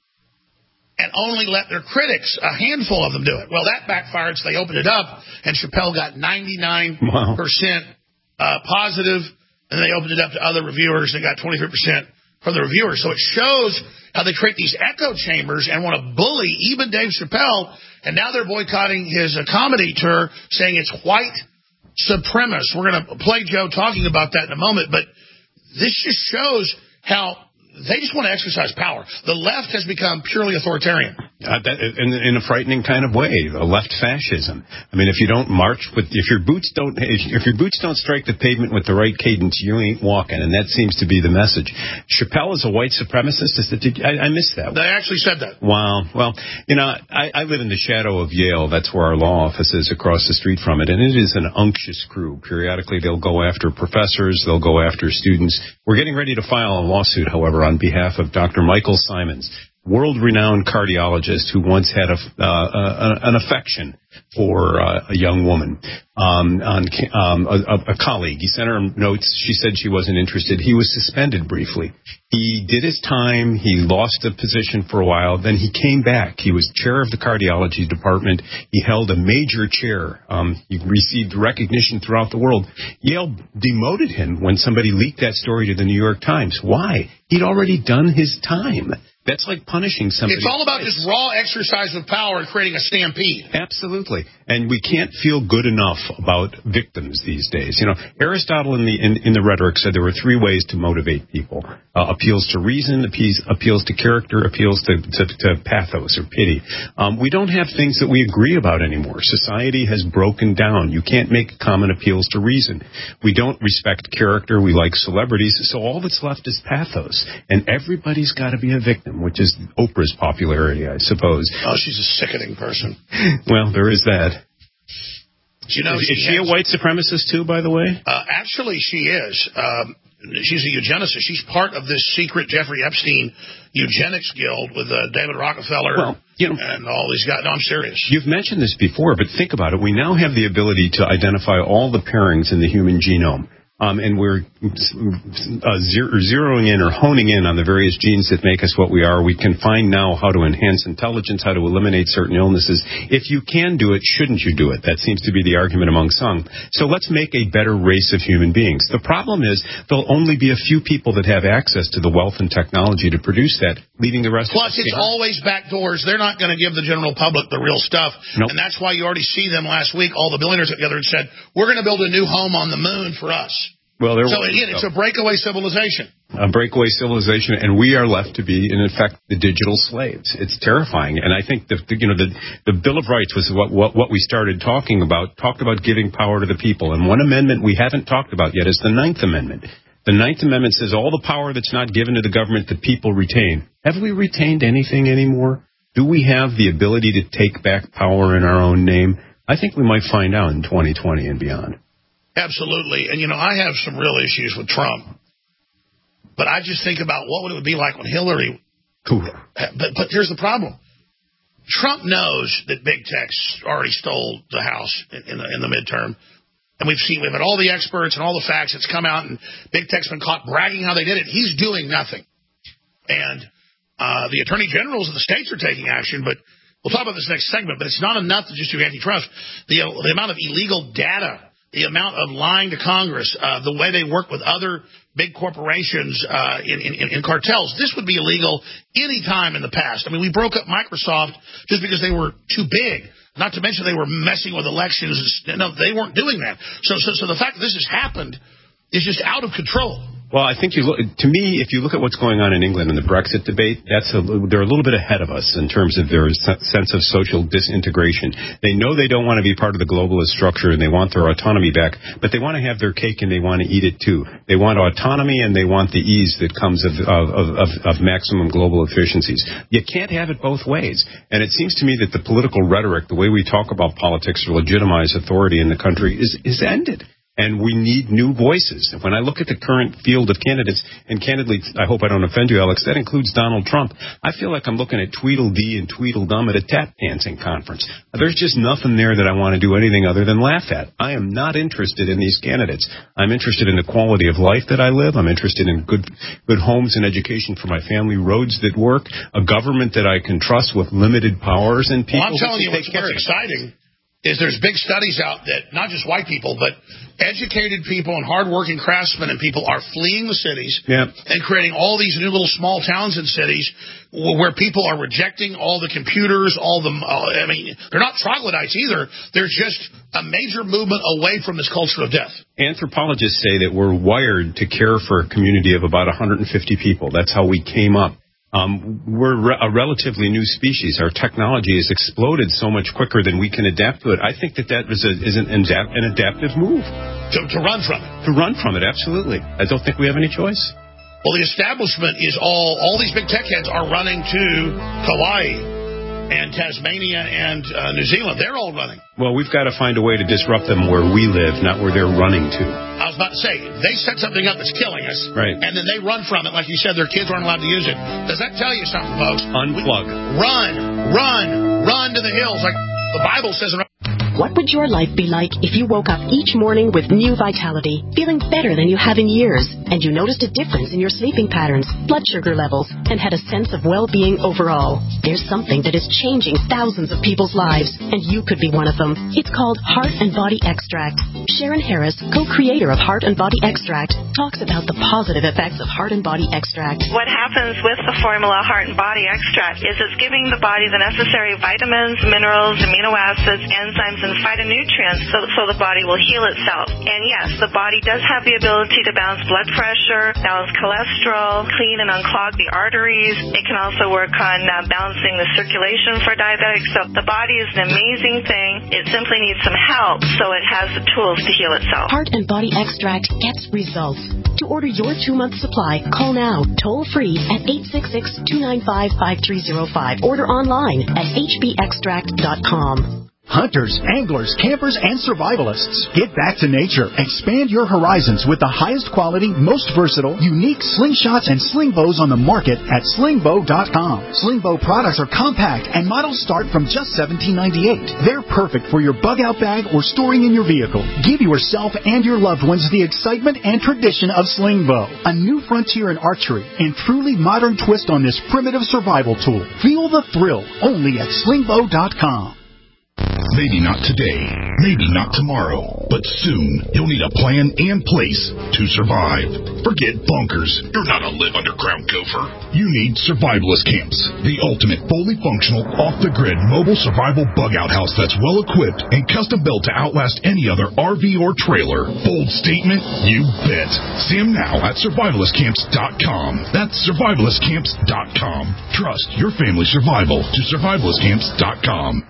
and only let their critics, a handful of them, do it. Well, that backfired, so they opened it up, and Chappelle got ninety-nine percent wow. uh, positive, and they opened it up to other reviewers and got twenty-three percent from the reviewers. So it shows how they create these echo chambers and want to bully even Dave Chappelle, and now they're boycotting his uh, comedy tour, saying it's white supremacist. We're going to play Joe talking about that in a moment, but this just shows how they just want to exercise power. The left has become purely authoritarian. Uh, that, in, in a frightening kind of way, a left fascism. I mean, if you don't march with, if your boots don't, if, if your boots don't strike the pavement with the right cadence, you ain't walking, and that seems to be the message. Chappelle is a white supremacist. Is that, did, I, I missed that. They actually said that. Wow. Well, you know, I, I live in the shadow of Yale. That's where our law office is, across the street from it, and it is an unctuous crew. Periodically, they'll go after professors. They'll go after students. We're getting ready to file a lawsuit, however, on behalf of Doctor Michael Simons, world-renowned cardiologist who once had a, uh, a, an affection for uh, a young woman, um, on um, a, a colleague. He sent her notes. She said she wasn't interested. He was suspended briefly. He did his time. He lost a position for a while. Then he came back. He was chair of the cardiology department. He held a major chair. Um, he received recognition throughout the world. Yale demoted him when somebody leaked that story to the New York Times. Why? He'd already done his time. That's like punishing somebody. It's all about this raw exercise of power and creating a stampede. Absolutely. And we can't feel good enough about victims these days. You know, Aristotle in the in, in the Rhetoric said there were three ways to motivate people. Uh, appeals to reason, appeals, appeals to character, appeals to, to, to pathos or pity. Um, we don't have things that we agree about anymore. Society has broken down. You can't make common appeals to reason. We don't respect character. We like celebrities. So all that's left is pathos. And everybody's got to be a victim, which is Oprah's popularity, I suppose. Oh, she's a sickening person. Well, there is that. You know, is she, is she has, a white supremacist, too, by the way? Uh, actually, she is. Um, she's a eugenicist. She's part of this secret Jeffrey Epstein eugenics guild with uh, David Rockefeller well, you know, and all these guys. No, I'm serious. You've mentioned this before, but think about it. We now have the ability to identify all the pairings in the human genome. Um, and we're uh, zero, zeroing in or honing in on the various genes that make us what we are. We can find now how to enhance intelligence, how to eliminate certain illnesses. If you can do it, shouldn't you do it? That seems to be the argument among some. So let's make a better race of human beings. The problem is there'll only be a few people that have access to the wealth and technology to produce that, leaving the rest Plus, of us it's behind. always back doors. They're not going to give the general public the real stuff. Nope. And that's why you already see them last week, all the billionaires got together and said, we're going to build a new home on the moon for us. Well, there so, again, it's a breakaway civilization. A breakaway civilization, and we are left to be, in effect, the digital slaves. It's terrifying. And I think, the, the, you know, the, the Bill of Rights was what, what, what we started talking about, talked about giving power to the people. And one amendment we haven't talked about yet is the Ninth Amendment. The Ninth Amendment says all the power that's not given to the government the people retain. Have we retained anything anymore? Do we have the ability to take back power in our own name? I think we might find out in twenty twenty and beyond. Absolutely. And, you know, I have some real issues with Trump. But I just think about what would it be like when Hillary... Ooh. But, but here's the problem. Trump knows that big tech's already stole the House in, in, the, in the midterm. And we've seen, we've had all the experts and all the facts that's come out, and big tech's been caught bragging how they did it. He's doing nothing. And uh, the attorney generals of the states are taking action, but we'll talk about this next segment. But it's not enough to just do antitrust. The, uh, the amount of illegal data, the amount of lying to Congress, uh, the way they work with other big corporations uh, in, in, in cartels, this would be illegal any time in the past. I mean, we broke up Microsoft just because they were too big. Not to mention they were messing with elections. No, they weren't doing that. So, so, so the fact that this has happened is just out of control. Well, I think you look, to me, if you look at what's going on in England in the Brexit debate, that's a, they're a little bit ahead of us in terms of their sense of social disintegration. They know they don't want to be part of the globalist structure and they want their autonomy back, but they want to have their cake and they want to eat it too. They want autonomy and they want the ease that comes of, of, of, of maximum global efficiencies. You can't have it both ways. And it seems to me that the political rhetoric, the way we talk about politics to legitimize authority in the country is, is ended. And we need new voices. When I look at the current field of candidates, and candidly, I hope I don't offend you, Alex, that includes Donald Trump, I feel like I'm looking at Tweedledee and Tweedledum at a tap dancing conference. There's just nothing there that I want to do anything other than laugh at. I am not interested in these candidates. I'm interested in the quality of life that I live. I'm interested in good good homes and education for my family, roads that work, a government that I can trust with limited powers, and people well, I'm telling you who what's, take care what's of exciting is there's big studies out that not just white people, but educated people and hardworking craftsmen and people are fleeing the cities yeah. and creating all these new little small towns and cities where people are rejecting all the computers, all the, uh, I mean, they're not troglodytes either. They're just a major movement away from this culture of death. Anthropologists say that we're wired to care for a community of about one hundred fifty people. That's how we came up. Um, we're re- a relatively new species. Our technology has exploded so much quicker than we can adapt to it. I think that that is, a, is an, adapt, an adaptive move. To, to run from it. To run from it, absolutely. I don't think we have any choice. Well, the establishment is all, all these big tech heads are running to Hawaii and Tasmania and uh, New Zealand. They're all running. Well, we've got to find a way to disrupt them where we live, not where they're running to. I was about to say, they set something up that's killing us, right? And then they run from it. Like you said, their kids aren't allowed to use it. Does that tell you something, folks? Unplug. We, run, run, run to the hills. Like the Bible says. What would your life be like if you woke up each morning with new vitality, feeling better than you have in years, and you noticed a difference in your sleeping patterns, blood sugar levels, and had a sense of well-being overall? There's something that is changing thousands of people's lives, and you could be one of them. It's called Heart and Body Extract. Sharon Harris, co-creator of Heart and Body Extract, talks about the positive effects of Heart and Body Extract. What happens with the formula Heart and Body Extract is it's giving the body the necessary vitamins, minerals, amino acids, enzymes, and phytonutrients so, so the body will heal itself. And yes, the body does have the ability to balance blood pressure, balance cholesterol, clean and unclog the arteries. It can also work on uh, balancing the circulation for diabetics. So the body is an amazing thing. It simply needs some help so it has the tools to heal itself. Heart and Body Extract gets results. To order your two-month supply, call now, toll-free at eight six six, two nine five, five three zero five. Order online at h b extract dot com. Hunters, anglers, campers, and survivalists. Get back to nature. Expand your horizons with the highest quality, most versatile, unique slingshots and sling bows on the market at sling bow dot com. Sling bow products are compact and models start from just seventeen ninety-eight. They're perfect for your bug out bag or storing in your vehicle. Give yourself and your loved ones the excitement and tradition of sling bow, a new frontier in archery and truly modern twist on this primitive survival tool. Feel the thrill only at sling bow dot com. Maybe not today, maybe not tomorrow, but soon you'll need a plan and place to survive. Forget bunkers. You're not a live underground gopher. You need survivalist camps, the ultimate fully functional, off-the-grid mobile survival bug-out house that's well-equipped and custom-built to outlast any other R V or trailer. Bold statement? You bet. See them now at survivalist camps dot com. That's survivalist camps dot com. Trust your family's survival to survivalist camps dot com.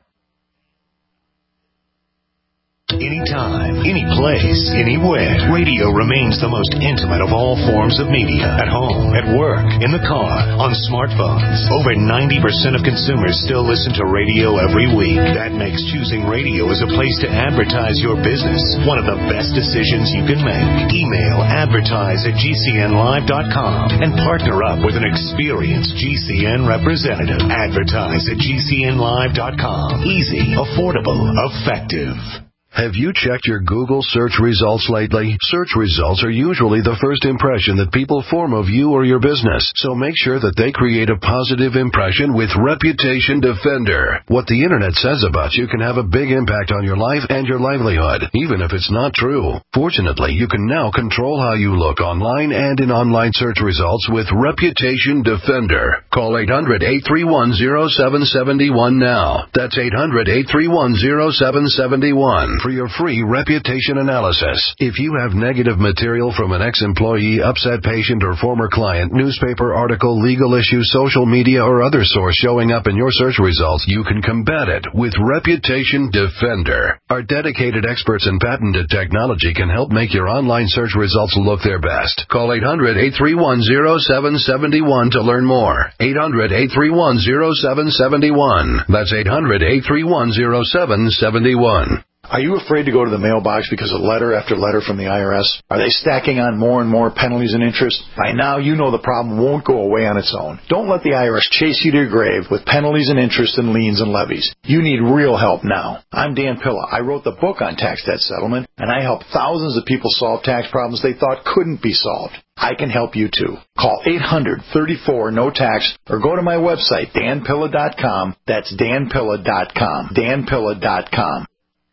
Anytime, any place, anywhere. Radio remains the most intimate of all forms of media. At home, at work, in the car, on smartphones. Over ninety percent of consumers still listen to radio every week. That makes choosing radio as a place to advertise your business one of the best decisions you can make. Email advertise at g c n live dot com and partner up with an experienced G C N representative. Advertise at g c n live dot com. Easy, affordable, effective. Have you checked your Google search results lately? Search results are usually the first impression that people form of you or your business, so make sure that they create a positive impression with Reputation Defender. What the internet says about you can have a big impact on your life and your livelihood, even if it's not true. Fortunately, you can now control how you look online and in online search results with Reputation Defender. Call eight hundred, eight three one, zero seven seven one now. That's eight hundred, eight three one, zero seven seven one. For your free reputation analysis. If you have negative material from an ex-employee, upset patient, or former client, newspaper article, legal issue, social media, or other source showing up in your search results, you can combat it with Reputation Defender. Our dedicated experts in patented technology can help make your online search results look their best. Call eight hundred, eight three one, zero seven seven one to learn more. eight hundred, eight three one, zero seven seven one. That's eight hundred, eight three one, zero seven seven one. Are you afraid to go to the mailbox because of letter after letter from the I R S? Are they stacking on more and more penalties and interest? By now, you know the problem won't go away on its own. Don't let the I R S chase you to your grave with penalties and interest and liens and levies. You need real help now. I'm Dan Pilla. I wrote the book on tax debt settlement, and I help thousands of people solve tax problems they thought couldn't be solved. I can help you too. Call eight hundred, thirty-four, no tax or go to my website, dan pilla dot com. That's dan pilla dot com. dan pilla dot com.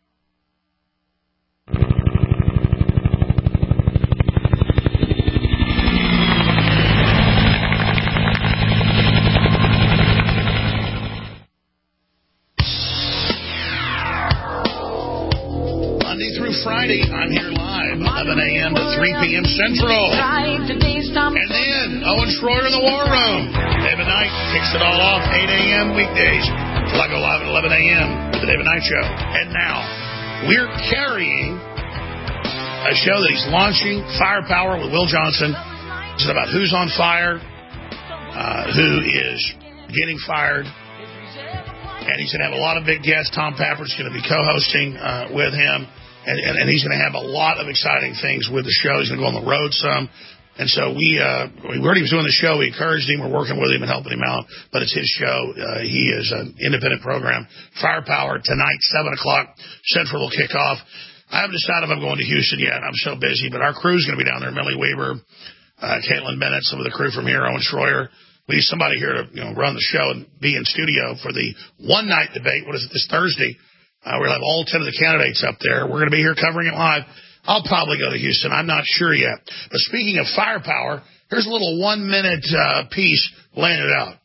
Friday, I'm here live, eleven a.m. to three p.m. Central. And then, Owen Schroyer in the War Room. David Knight kicks it all off, eight a.m. weekdays. Till I go live at eleven a.m. with the David Knight Show. And now, we're carrying a show that he's launching, Firepower with Will Johnson. It's about who's on fire, uh, who is getting fired. And he's going to have a lot of big guests. Tom Pafford's going to be co-hosting uh, with him. And, and, and he's going to have a lot of exciting things with the show. He's going to go on the road some. And so we, uh, we heard he was doing the show. We encouraged him. We're working with him and helping him out. But it's his show. Uh, he is an independent program. Firepower tonight, seven o'clock. Central will kick off. I haven't decided if I'm going to Houston yet. I'm so busy. But our crew's going to be down there. Millie Weaver, uh, Caitlin Bennett, some of the crew from here, Owen Schroyer. We need somebody here to, you know, run the show and be in studio for the one-night debate. What is it, this Thursday? Uh, we'll have all ten of the candidates up there. We're going to be here covering it live. I'll probably go to Houston. I'm not sure yet. But speaking of firepower, here's a little one-minute uh, piece laying it out.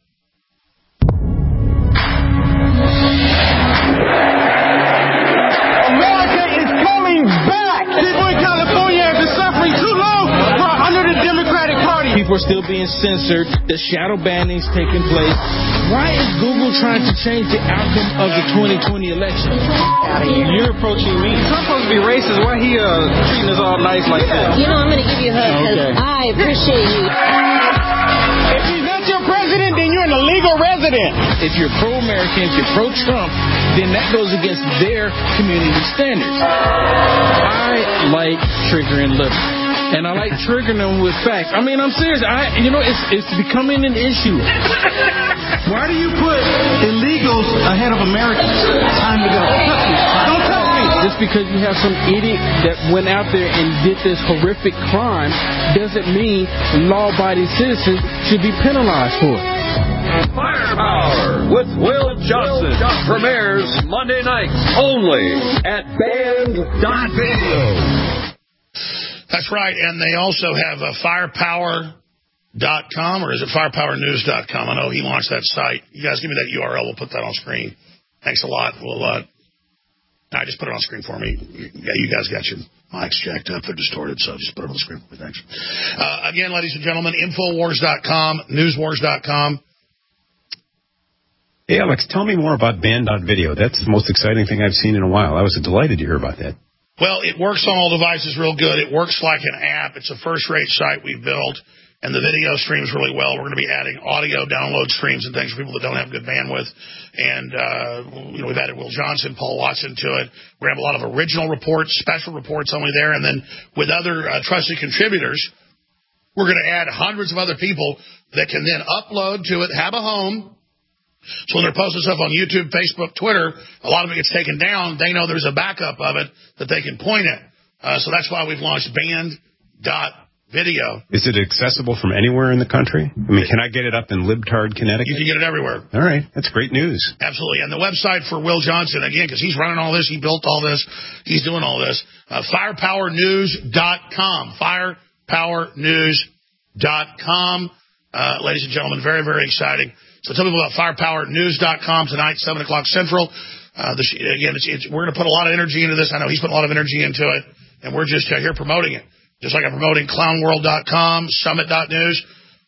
America is coming back. People in California have been suffering too long under the Democratic Party. People are still being censored. The shadow banning's taking place. Why is Google trying to change the outcome of the twenty twenty election? You're approaching me. Trump's supposed to be racist. Why he uh, treating us all nice like that? You know, I'm going to give you a hug because Okay. I appreciate you. If he's not your president, then you're an illegal resident. If you're pro-American, if you're pro-Trump, then that goes against their community standards. I like triggering liberals. And I like triggering them with facts. I mean, I'm serious. I, you know, it's it's becoming an issue. Why do you put illegals ahead of Americans? Time to go. Don't touch me. Just because you have some idiot that went out there and did this horrific crime doesn't mean law-abiding citizens should be penalized for it. Firepower with Will Johnson premieres Monday nights only at band dot video. That's right, and they also have uh, firepower dot com, or is it firepower news dot com? I know he launched that site. You guys give me that U R L. We'll put that on screen. Thanks a lot. We'll, uh, I just put it on screen for me. Yeah, you guys got your mics jacked up. They're distorted, so just put it on the screen for me. Thanks. Uh, again, ladies and gentlemen, infowars dot com, newswars dot com. Hey, Alex, tell me more about band dot video. That's the most exciting thing I've seen in a while. I was delighted to hear about that. Well, it works on all devices real good. It works like an app. It's a first-rate site we've built, and the video streams really well. We're going to be adding audio download streams and things for people that don't have good bandwidth. And, uh, you know, we've added Will Johnson, Paul Watson to it. We're going to have a lot of original reports, special reports only there. And then with other uh, trusted contributors, we're going to add hundreds of other people that can then upload to it, have a home. So when they're posting stuff on YouTube, Facebook, Twitter, a lot of it gets taken down. They know there's a backup of it that they can point at. Uh, so that's why we've launched band dot video. Is it accessible from anywhere in the country? I mean, can I get it up in Libtard, Connecticut? You can get it everywhere. All right. That's great news. Absolutely. And the website for Will Johnson, again, because he's running all this, he built all this, he's doing all this, uh, firepower news dot com. firepower news dot com. Uh, ladies and gentlemen, very, very exciting. So tell people about firepower news dot com tonight, seven o'clock Central. Uh, the, again, it's, it's, we're going to put a lot of energy into this. I know he's put a lot of energy into it, and we're just uh, here promoting it. Just like I'm promoting clown world dot com, summit dot news.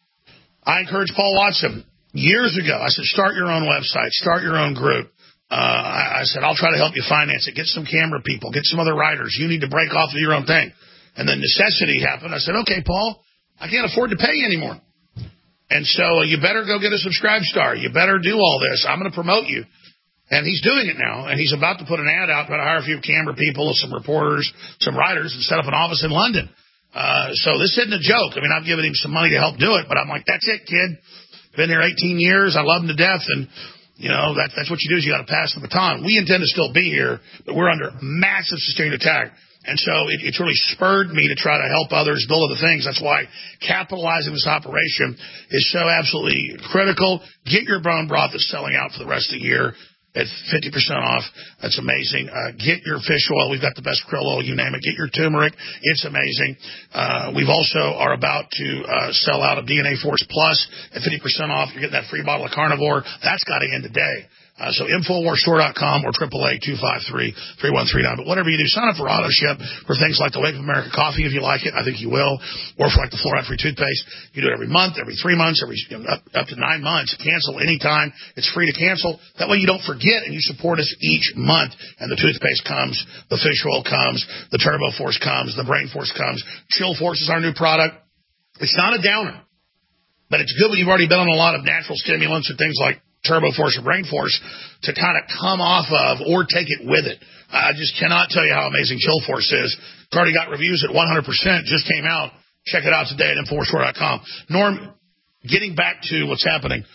I encourage Paul Watson. Years ago, I said, start your own website, start your own group. Uh, I, I said, I'll try to help you finance it. Get some camera people, get some other writers. You need to break off of your own thing. And then necessity happened. I said, okay, Paul, I can't afford to pay you anymore. And so uh, you better go get a subscribe star. You better do all this. I'm going to promote you. And he's doing it now, and he's about to put an ad out, about to hire a few camera people, some reporters, some writers, and set up an office in London. Uh, so this isn't a joke. I mean, I've given him some money to help do it, but I'm like, that's it, kid. Been here eighteen years. I love him to death, and, you know, that, that's what you do is you got to pass the baton. We intend to still be here, but we're under massive sustained attack. And so it, it's really spurred me to try to help others build other things. That's why capitalizing this operation is so absolutely critical. Get your bone broth that's selling out for the rest of the year at fifty percent off. That's amazing. Uh, get your fish oil. We've got the best krill oil, you name it. Get your turmeric. It's amazing. Uh, we've also are about to uh, sell out of D N A Force Plus at fifty percent off. You're getting that free bottle of Carnivore. That's got to end today. Uh, so infowars store dot com or triple A two five three, three one three nine. But whatever you do, sign up for AutoShip for things like the Wake of America coffee if you like it. I think you will. Or for like the fluoride-free toothpaste. You do it every month, every three months, every you know, up, up to nine months. Cancel anytime. It's free to cancel. That way you don't forget and you support us each month. And the toothpaste comes, the fish oil comes, the Turbo Force comes, the Brain Force comes. Chill Force is our new product. It's not a downer, but it's good when you've already been on a lot of natural stimulants and things like Turbo Force or Brain Force to kind of come off of or take it with it. I just cannot tell you how amazing Chill Force is. It's already got reviews at one hundred percent, just came out, Check it out today at info wars store dot com. Norm, getting back to what's happening.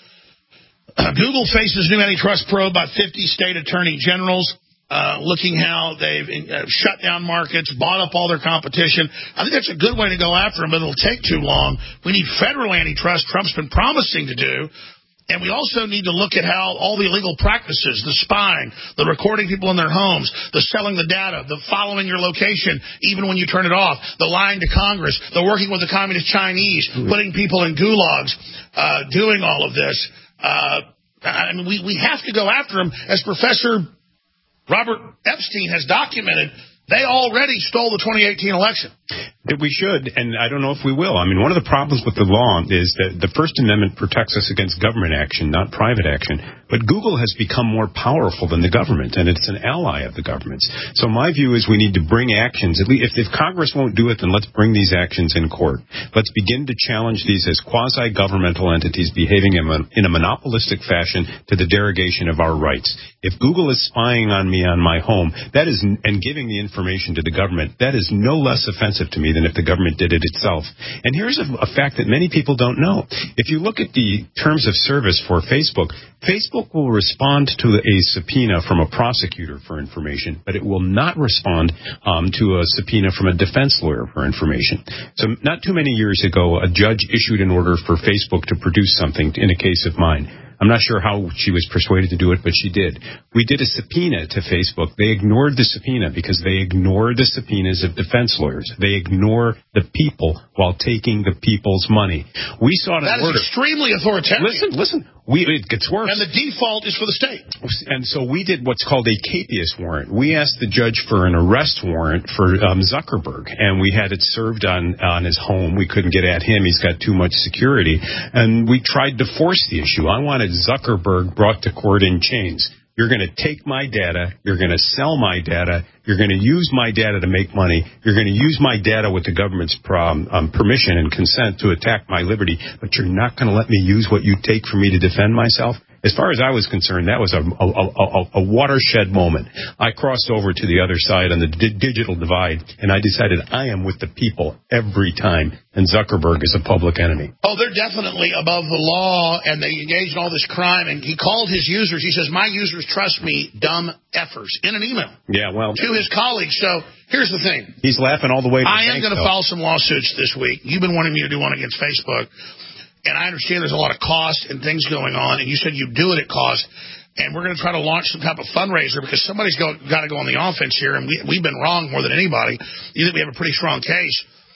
Uh, Google faces new antitrust probe by fifty state attorney generals, uh, looking how they've uh, shut down markets, bought up all their competition. I think that's a good way to go after them, but it'll take too long. We need federal antitrust. Trump's been promising to do. And we also need to look at how all the illegal practices, the spying, the recording people in their homes, the selling the data, the following your location even when you turn it off, the lying to Congress, the working with the communist Chinese, putting people in gulags, uh, doing all of this. Uh, I mean, we, we have to go after them. As Professor Robert Epstein has documented, they already stole the twenty eighteen election. We should, and I don't know if we will. I mean, one of the problems with the law is that the First Amendment protects us against government action, not private action. But Google has become more powerful than the government, and it's an ally of the government's. So my view is we need to bring actions. At least if, if Congress won't do it, then let's bring these actions in court. Let's begin to challenge these as quasi-governmental entities behaving in a, in a monopolistic fashion to the derogation of our rights. If Google is spying on me on my home, that is, and giving the information to the government, that is no less offensive to me than if the government did it itself. And here's a, a fact that many people don't know. If you look at the terms of service for Facebook, Facebook will respond to a subpoena from a prosecutor for information, but it will not respond um, to a subpoena from a defense lawyer for information. So not too many years ago, a judge issued an order for Facebook to produce something in a case of mine. I'm not sure how she was persuaded to do it, but she did. We did a subpoena to Facebook. They ignored the subpoena because they ignore the subpoenas of defense lawyers. They ignore the people while taking the people's money. We sought an That order. is extremely authoritarian. Listen, listen. We, it gets worse. And the default is for the state. And so we did what's called a capious warrant. We asked the judge for an arrest warrant for um, Zuckerberg, and we had it served on, on his home. We couldn't get at him. He's got too much security. And we tried to force the issue. I wanted Zuckerberg brought to court in chains. You're going to take my data. You're going to sell my data. You're going to use my data to make money. You're going to use my data with the government's um, um, permission and consent to attack my liberty, but you're not going to let me use what you take for me to defend myself? As far as I was concerned, that was a, a, a, a watershed moment. I crossed over to the other side on the di- digital divide, and I decided I am with the people every time, and Zuckerberg is a public enemy. Oh, they're definitely above the law, and they engage in all this crime. And he called his users. He says, my users trust me, dumb effers, in an email. Yeah, well. To his colleagues. So here's the thing. He's laughing all the way to I the am going to though. file some lawsuits this week. You've been wanting me to do one against Facebook. And I understand there's a lot of cost and things going on, and you said you do it at cost. And we're going to try to launch some type of fundraiser because somebody's go, got to go on the offense here, and we, we've been wrong more than anybody. You think we have a pretty strong case.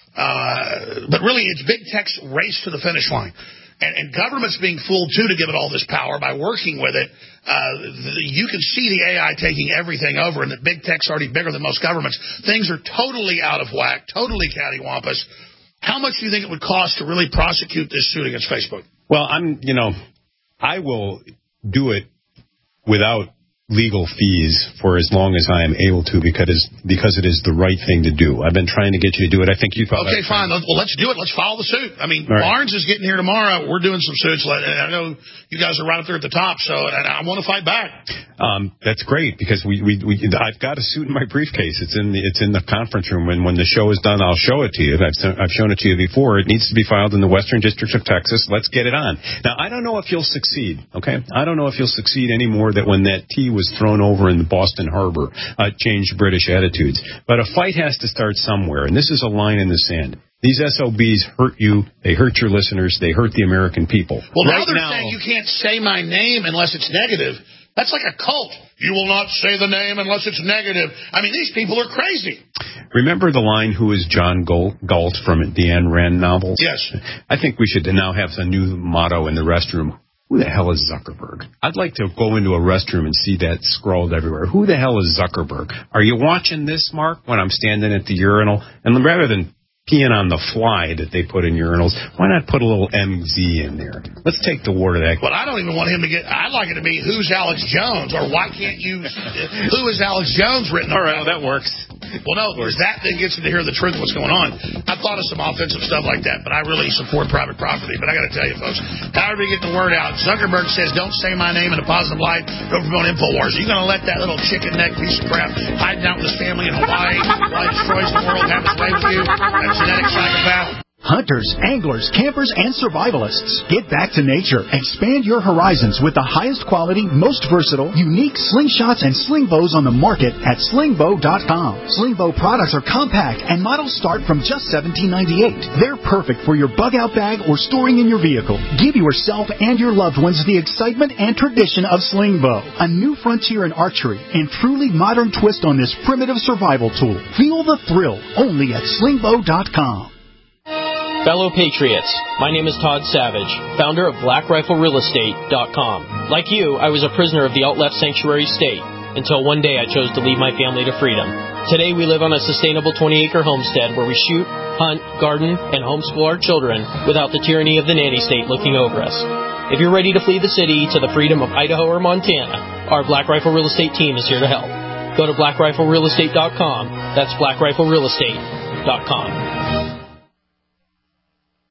Uh, but really, it's big tech's race to the finish line. And, and government's being fooled, too, to give it all this power by working with it. Uh, the, you can see the A I taking everything over, and that big tech's already bigger than most governments. Things are totally out of whack, totally cattywampus. How much do you think it would cost to really prosecute this suit against Facebook? Well, I'm, you know, I will do it without legal fees for as long as I am able to because because it is the right thing to do. I've been trying to get you to do it. I think you thought. Okay, fine. Well, let's do it. Let's file the suit. I mean, right. Barnes is getting here tomorrow. We're doing some suits. I know you guys are right up there at the top, so I want to fight back. Um, that's great because we, we, we I've got a suit in my briefcase. It's in the it's in the conference room, and when the show is done, I'll show it to you. I've I've shown it to you before. It needs to be filed in the Western District of Texas. Let's get it on. Now, I don't know if you'll succeed. Okay, I don't know if you'll succeed anymore. That when that tea was thrown over in the Boston Harbor, uh, changed British attitudes. But a fight has to start somewhere, and this is a line in the sand. These S O Bs hurt you. They hurt your listeners. They hurt the American people. Well, right now they're now, saying you can't say my name unless it's negative. That's like a cult. You will not say the name unless it's negative. I mean, these people are crazy. Remember the line, who is John Galt from the Ayn Rand novels? Yes. I think we should now have a new motto in the restroom. Who the hell is Zuckerberg? I'd like to go into a restroom and see that scrawled everywhere. Who the hell is Zuckerberg? Are you watching this, Mark, when I'm standing at the urinal? And rather than peeing on the fly that they put in urinals, why not put a little M Z in there? Let's take the word of that. Well, I don't even want him to get, I'd like it to be, who's Alex Jones? Or why can't you, who is Alex Jones written on? All right, well, that works. Well, no, because that thing gets them to hear the truth of what's going on. I've thought of some offensive stuff like that, but I really support private property. But I got to tell you, folks, however you get the word out, Zuckerberg says, don't say my name in a positive light, don't promote InfoWars. Are you going to let that little chicken neck piece of crap hiding out with his family in Hawaii while he destroys the world, have his way with you, that genetic psychopath? Hunters, anglers, campers, and survivalists, get back to nature. Expand your horizons with the highest quality, most versatile, unique slingshots and sling bows on the market at sling bow dot com. Sling bow products are compact and models start from just seventeen ninety-eight. They're perfect for your bug out bag or storing in your vehicle. Give yourself and your loved ones the excitement and tradition of sling bow, a new frontier in archery and truly modern twist on this primitive survival tool. Feel the thrill only at sling bow dot com. Fellow Patriots, my name is Todd Savage, founder of Black Rifle Real Estate dot com. Like you, I was a prisoner of the alt-left sanctuary state until one day I chose to lead my family to freedom. Today we live on a sustainable twenty-acre homestead where we shoot, hunt, garden, and homeschool our children without the tyranny of the nanny state looking over us. If you're ready to flee the city to the freedom of Idaho or Montana, our Black Rifle Real Estate team is here to help. Go to Black Rifle Real Estate dot com. That's Black Rifle Real Estate dot com.